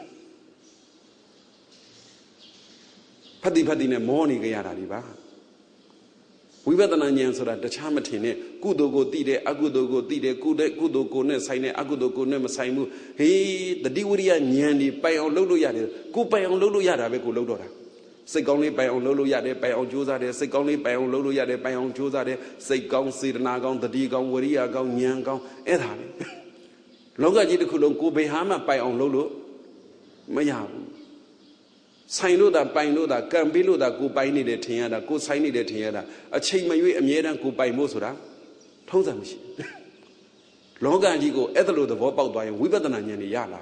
ဖတ်တိနဲ့မောနေကြရတာဒီပါဝိပဿနာဉာဏ်ဆိုတာတခြားမထင်နဲ့ကုသိုလ်ကိုသိတယ်အကုသိုလ်ကိုသိတယ်ကုသိုလ်ကိုနဲ့ဆိုင်တယ်အကုသိုလ်ကိုနဲ့မဆိုင်ဘူးဟေးတတိဝိရိယဉာဏ်ဒီပိုင်အောင်လုပ်လို့ရတယ်ကိုပိုင်အောင်လုပ်လို့ရတာပဲကိုလုပ်တော့တာစိတ်ကောင်းလေးပိုင်အောင်လုပ်လို့ရတယ်ပိုင်အောင်ကြိုးစားတယ်စိတ်ကောင်းလေးပိုင်အောင်လုပ်လို့ရတယ်ပိုင်အောင်ကြိုးစားတယ်စိတ်ကောင်းစေတနာကောင်းတတိကောင်းဝရိယကောင်းဉာဏ်ကောင်းအဲ့ဒါလေလောကကြီးတစ်ခုလုံးကိုယ်ဘယ်ဟာမှပိုင်အောင်လုပ်လို့မရဘူးဆိုင်လို့တာပိုင်လို့တာကံပေးလို့တာကိုပိုင်နေတယ်ထင်ရတာကိုဆိုင်နေတယ်ထင်ရတာအချိန်မရွေးအမြဲတမ်းကိုပိုင်ဖို့ဆိုတာထုံးစံမရှိလောကကြီးကိုအဲ့ဒါလိုသဘောပေါက်သွားရင်ဝိပဿနာဉာဏ်ကြီးရလာ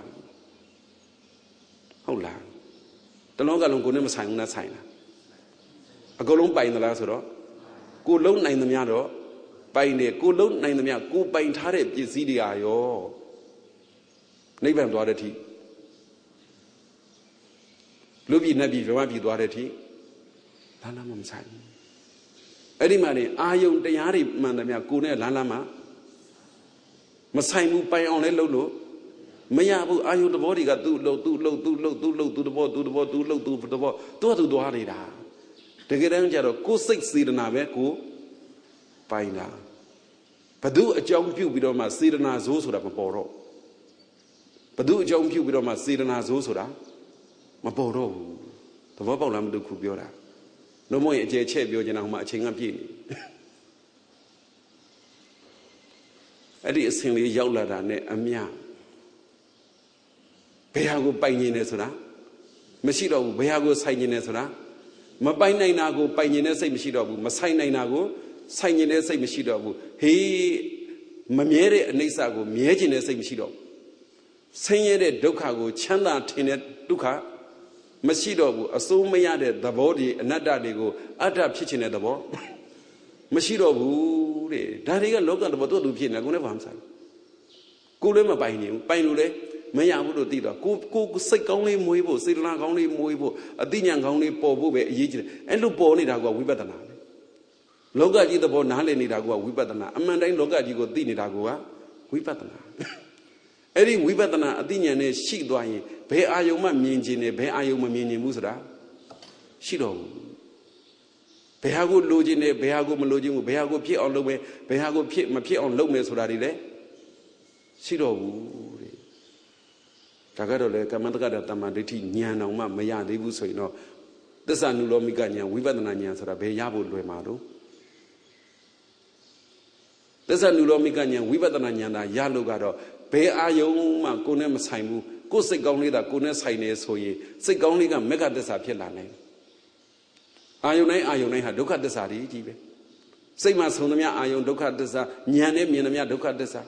ဟုတ်လားတလောကလုံးကိုနဲ့မဆိုင်ဘူးလားဆိုင်လားအကုန်လုံးပိုင်သလားဆိုတော့ကိုလုံးနိုင်သမျှတော့ပိုင်တယ်ကိုလုံးနိုင်သမျှကိုပိုင်ထားတဲ့ပစ္စည်းတွေအာရောနိဗ္ဗာန်သွားတဲ့အထိလူပြည်နတ်ပြည်ဗြဟ္မပြည်သွားတဲ့အထိလမ်းလမ်းမဆိုင်ဘူးအဲ့ဒီမှာနေအာယုံတရားတွေမှန်သမျှကိုနဲ့လမ်းလမ်းမှာမဆိုင်ဘူးပိုင်အောင်လဲလုပ်လို့မရဘူးအာယုသဘောတွေကသူ့လှုပ်သူ့လှုပ်သူ့လှုပ်သူ့လှုပ်သူ့သဘောသူ့သဘောသူ့လှုပ်သူ့သဘောသူ့သူသွားနေတာတကယ်တမ်းကျတော့ကိုယ်စိတ်စေတနာပဲကိုပိုင်တာဘသူအကြောင်းပြုပြီးတော့မှစေတနာဇိုးဆိုတာမပေါ်တော့ဘသူအကြောင်းပြုပြီးတော့မှစေတနာဇိုးဆိုတာမပေါ်တော့ဘူးသဘောပေါက်လားမလို့ခုပြောတာလုံးမရင်အကျယ်ချက်ပြောချင်တာဟိုမှာအချိန်ကပြည့်နေအဲ့ဒီအစဉ်လေးရောက်လာတာနဲ့အမြဘယ်ဟာကိုပိုင်နေတယ်ဆိုတာမရှိတော့ဘူးဘယ်ဟာကိုဆိုင်နေတယ်ဆိုတာမပိုင်နိုင်တာကိုပိုင်နေတဲ့စိတ်မရှိတော့ဘူးမဆိုင်နိုင်တာကိုဆိုင်နေတဲ့စိတ်မရှိတော့ဘူးဟေးမမြဲတဲ့အနိစ္စကိုမြဲခြင်းတဲ့စိတ်မရှိတော့ဘူးဆင်းရဲတဲ့ဒုက္ခကိုချမ်းသာထင်တဲ့ဒုက္ခမရှိတော့ဘူးအစိုးမရတဲ့သဘောတွေအနတ္တတွေကိုအတ္တဖြစ်ခြင်းတဲ့သဘောမရှိတော့ဘူးတဲ့ဒါတွေကလောကသဘောသူ့ဖြစ်နေကိုယ်နဲ့ဘာမှမဆိုင်ကိုယ်လည်းမပိုင်နေဘူးပိုင်လို့လေမရဘူးလို့သိတော့ကိုစိတ်ကောင်းလေးမွေးဖို့စေတနာကောင်းလေးမွေးဖို့အသိဉာဏ်ကောင်းလေးပေါ်ဖို့ပဲအရေးကြီးတယ်အဲ့လိုပေါ်နေတာကဝိပဿနာပဲလောကကြီးသဘောနားလည်နေတာကဝိပဿနာအမှန်တိုင်းလောကကြီးကိုသိနေတာကဝိပဿနာအဲ့ဒီဝိပဿနာအသိဉာဏ်နဲ့ရှိသွားရင်ဘယ်အာယုံမှမြင်ခြင်းနဲ့ဘယ်အာယုံမမြင်ခြင်းဘူးဆိုတာရှိတော့ဘူးဘယ်ဟာကိုလိုခြင်းနဲ့ဘယ်ဟာကိုမလိုခြင်းဘူးဘယ်ဟာကိုဖြစ်အောင်လုပ်မယ်ဘယ်ဟာကိုဖြစ်မဖြစ်အောင်လုပ်မယ်ဆိုတာတွေလည်းရှိတော့ဘူးတဲ့ဒါကတော့လေကမ္မတက္ကတာတမ္မာဒိဋ္ဌိဉာဏ်အောင်မှမရသေးဘူးဆိုရင်တော့သစ္စာနုလောမိကဉာဏ်ဝိပဿနာဉာဏ်ဆိုတာဘယ်ရဖို့လွယ်မှာတော့သစ္စာနုလောမိကဉာဏ်ဝိပဿနာဉာဏ်သာရလို့ကတော့ဘယ်အာယုံမှကိုယ်နဲ့မဆိုင်ဘူးကိုယ်စိတ်ကောင်းလေးသာကိုယ်နဲ့ဆိုင်နေဆိုရင်စိတ်ကောင်းလေးကမေဃသစ္စာဖြစ်လာနိုင်အာယုံတိုင်းဟာဒုက္ခသစ္စာကြီးပဲစိတ်မှာဆုံးသမျှအာယုံဒုက္ခသစ္စာဉာဏ်နဲ့မြင်သမျှဒုက္ခသစ္စာ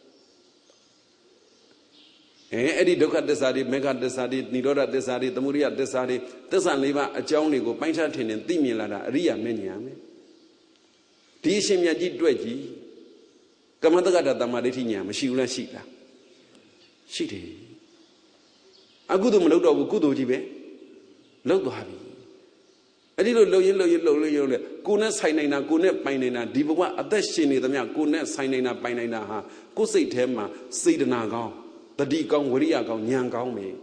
အဲ့ဒီဒုက္ခသစ္စာတွေမေဃသစ္စာတွေនិရောဓသစ္စာတွေသမုဒယသစ္စာတွေသစ္စာ၄ပါးအကြောင်းတွေကိုပိုင်းခြားထင်သိမြင်လာတာအရိယာမဉ္ဇဉ်ရမယ်ဒီအရှင်မြတ်ကြီးတွေ့ကြည့်ကမ္မတက္ကတာတမ္မာဒိဋ္ဌိဉာဏ်မရှိဘူးလားရှိလားရှိတယ်အကုသိုလ်မလုပ်တော့ဘူးကုသိုလ်ကြီးပဲလုပ်သွားပြီအဲ့ဒီလိုလှုပ်ရင်လေကိုယ်နဲ့ဆိုင်နိုင်တာကိုယ်နဲ့ပိုင်နိုင်တာဒီဘဝအသက်ရှင်နေသမျှကိုယ်နဲ့ဆိုင်နိုင်တာပိုင်နိုင်တာဟာကိုယ်စိတ်ထဲမှာစေတနာကောင်းတတိကောင်းဝရိယကောင်းဉာဏ်ကောင်းပဲ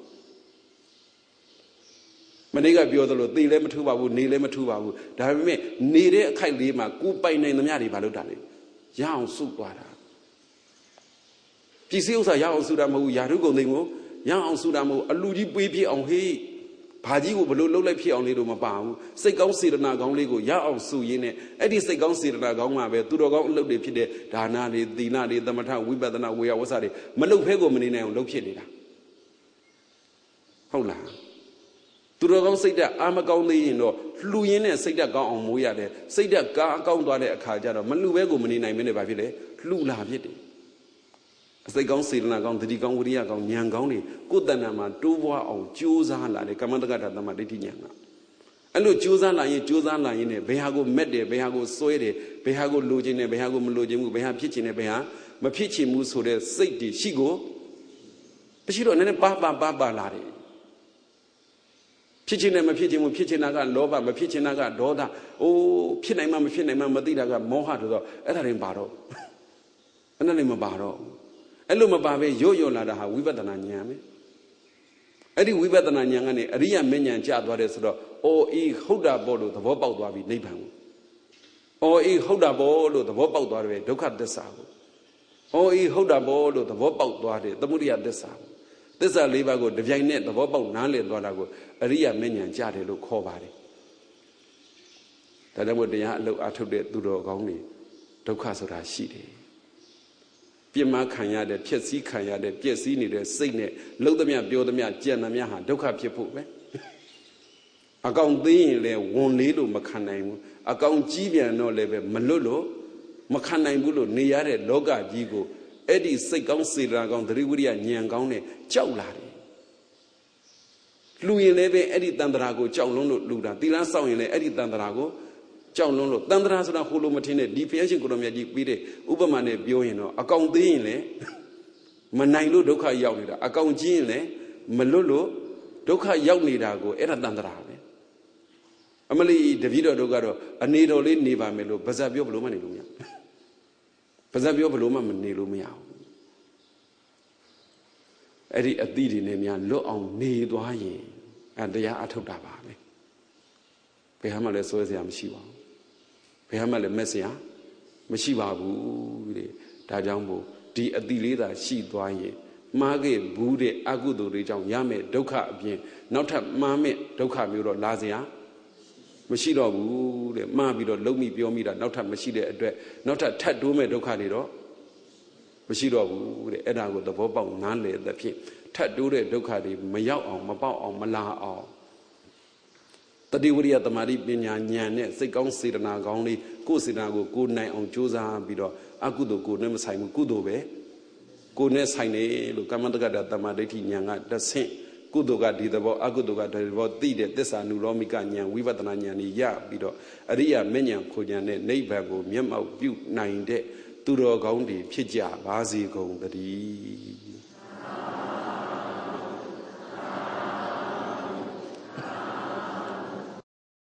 မနေ့ကပြောသလိုသေလည်းမထူပါဘူးနေလည်းမထူပါဘူးဒါပေမဲ့နေတဲ့အခိုက်လေးမှာကိုယ်ပိုင်နိုင်သမျှတွေဘာလို့တာလဲရအောင်စုသွားတာပစ္စည်းဥစ္စာရအောင်စုတာမဟုတ်ဘူးယာရုကုန်သိမ်းကိုရအောင်စုတာမဟုတ်အလူကြီးပေးပြအောင်ဟေးဘာကြီးကိုဘလို့လှုပ်လိုက်ဖြစ်အောင်လေးတော့မပါဘူးစိတ်ကောင်းစေတနာကောင်းလေးကိုရအောင်စုရင်းနဲ့အဲ့ဒီစိတ်ကောင်းစေတနာကောင်းမှပဲသူတော်ကောင်းအလုပ်တွေဖြစ်တဲ့ဒါနတွေသီလတွေသမထဝိပဿနာဝေယဝဆတွေမလုပ်ဖဲကိုမနေနိုင်အောင်လုပ်ဖြစ်နေတာဟုတ်လားသူတော်ကောင်းစိတ်ဓာတ်အာမကောင်းသေးရင်တော့လှူရင်းနဲ့စိတ်ဓာတ်ကောင်းအောင်မိုးရတယ်စိတ်ဓာတ်ကားအကောင်းသွားတဲ့အခါကျတော့မလှူဘဲကိုမနေနိုင်မင်းနဲ့ဘာဖြစ်လဲလှူလာဖြစ်တယ်အစိတ်ကောင်းစေတနာကောင်းတတိကောင်းဝိရိယကောင်းဉာဏ်ကောင်းတွေကိုယ်တဏ္ဍာမှာတိုးပွားအောင်ကြိုးစားလာတယ်ကမ္မတက္ကတာတမ္မာဒိဋ္ဌိဉာဏ်ကအဲ့လိုကြိုးစားလာရင်နဲ့ဘယ်ဟာကိုမက်တယ်ဘယ်ဟာကိုစွဲတယ်ဘယ်ဟာကိုလိုချင်တယ်ဘယ်ဟာကိုမလိုချင်ဘူးဘယ်ဟာဖြစ်ချင်တယ်ဘယ်ဟာမဖြစ်ချင်ဘူးဆိုတဲ့စိတ်တွေရှိကိုမရှိတော့နည်းနည်းပါလာတယ်ဖြစ်ချင်တယ်မဖြစ်ချင်ဘူးဖြစ်ချင်တာကလောဘမဖြစ်ချင်တာကဒေါသအိုးဖြစ်နိုင်မှမဖြစ်နိုင်မှမသိတာကမောဟတို့တော့အဲ့ဒါတွေပါတော့အဲ့ဒါတွေမပါတော့အဲ့လိုမပါပဲရော့လာတာဟာဝိပဿနာဉာဏ်ပဲအဲ့ဒီဝိပဿနာဉာဏ်ကနေအရိယမဉ္ဇဉ်ကျသွားတယ်ဆိုတော့အော်အေးဟုတ်တာပေါ့လို့သဘောပေါက်သွားပြီနိဗ္ဗာန်ကိုအော်အေးဟုတ်တာပေါ့လို့သဘောပေါက်သွားတယ်ဒုက္ခသစ္စာကိုအော်အေးဟုတ်တာပေါ့လို့သဘောပေါက်သွားတယ်သမုဒယသစ္စာသစ္စာ၄ပါးကိုတပြိုင်နက်သဘောပေါက်နားလည်သွားတာကိုအရိယမဉ္ဇဉ်ကျတယ်လို့ခေါ်ပါတယ်ဒါကြောင့်မို့တရားအလုပ်အထုတ်တဲ့သူတော်ကောင်းတွေဒုက္ခဆိုတာရှိတယ်ပြစ်မှားခံရတဲ့ဖြစ်စည်းခံရတဲ့ပြည့်စည်းနေတဲ့စိတ်နဲ့လှုပ်သမျှပြောသမျှကြံသမျှဟာဒုက္ခဖြစ်ဖို့ပဲအကောင်သေးရင်လည်းဝန်လေးလို့မခံနိုင်ဘူးအကောင်ကြီးပြန်တော့လည်းပဲမလွတ်လို့မခံနိုင်ဘူးလို့နေရတဲ့လောကကြီးကိုအဲ့ဒီစိတ်ကောင်းစေတနာကောင်းသတိဝိရိယဉာဏ်ကောင်းနဲ့ကြောက်လာတယ်လူရင်လည်းပဲအဲ့ဒီတန်ត្រာကိုကြောက်လွန်းလို့လူတာသီလစောင့်ရင်လည်းအဲ့ဒီတန်ត្រာကိုကြောက်လွန်းလို့တန်ត្រာဆိုတာဟိုလိုမထင်နဲ့ဒီဘုရားရှင်ကိုတော်မြတ်ကြီးပြီးတဲ့ဥပမာနဲ့ပြောရင်တော့အကောင်သေးရင်လည်းမနိုင်လို့ဒုက္ခရောက်နေတာအကောင်ကြီးရင်လည်းမလွတ်လို့ဒုက္ခရောက်နေတာကိုအဲ့ဒါတန်ត្រာပဲအမလီတပည့်တော်တို့ကတော့အနေတော်လေးနေပါမယ်လို့ဗဇတ်ပြောဘလို့မှနေလို့မရဗဇတ်ပြောဘလို့မှမနေလို့မရဘူးအဲ့ဒီအသီးတွေနဲ့များလွတ်အောင်နေသွားရင်တရားအထုတ်တာပါပဲဘယ်ဟာမှလည်းဆွဲစရာမရှိပါဘူးဘယ်ဟာမှလည်းမက်စရာမရှိပါဘူးတဲ့ဒါကြောင့်မို့ဒီအသီးလေးသာရှိသွားရင်မှားခဲ့ဘူးတဲ့အကုသိုလ်တွေကြောင့်ရမယ်ဒုက္ခအပြင်နောက်ထပ်မှားမဲ့ဒုက္ခမျိုးတော့လာစရာမရှိတော့ဘူးတဲ့မှားပြီးတော့လုံမိပြောမိတာနောက်ထပ်မရှိတဲ့အတွက်နောက်ထပ်ထပ်တိုးမဲ့ဒုက္ခတွေတော့မရှိတော့ဘူးတဲ့အဲ့ဒါကိုသဘောပေါက်နားလည်သဖြင့်ထပ်တိုးတဲ့ဒုက္ခတွေမရောက်အောင်မပေါက်အောင်မလာအောင်တတိဝရိယသမာဓိပညာဉာဏ်နဲ့စိတ်ကောင်းစေတနာကောင်းလေးကိုယ်စေတနာကိုကိုယ်နိုင်အောင်ကြိုးစားပြီးတော့အကုသိုလ်ကိုနဲ့မဆိုင်ဘူးကုသိုလ်ပဲကိုယ်နဲ့ဆိုင်တယ်လို့ကမ္မတက္ကတာတမ္မာဒိဋ္ဌိဉာဏ်ကတဆင့်ကုသိုလ်ကဒီသဘောအကုသိုလ်ကဒီသဘောသိတဲ့သစ္စာနုလောမိကဉာဏ်ဝိပဿနာဉာဏ်ကြီးရပြီးတော့အရိယာမဉ္ဇဉ်ခွဉာဏ်နဲ့နိဗ္ဗာန်ကိုမျက်မှောက်ပြုနိုင်တဲ့သူတော်ကောင်းတွေဖြစ်ကြပါစေကုန်သတည်း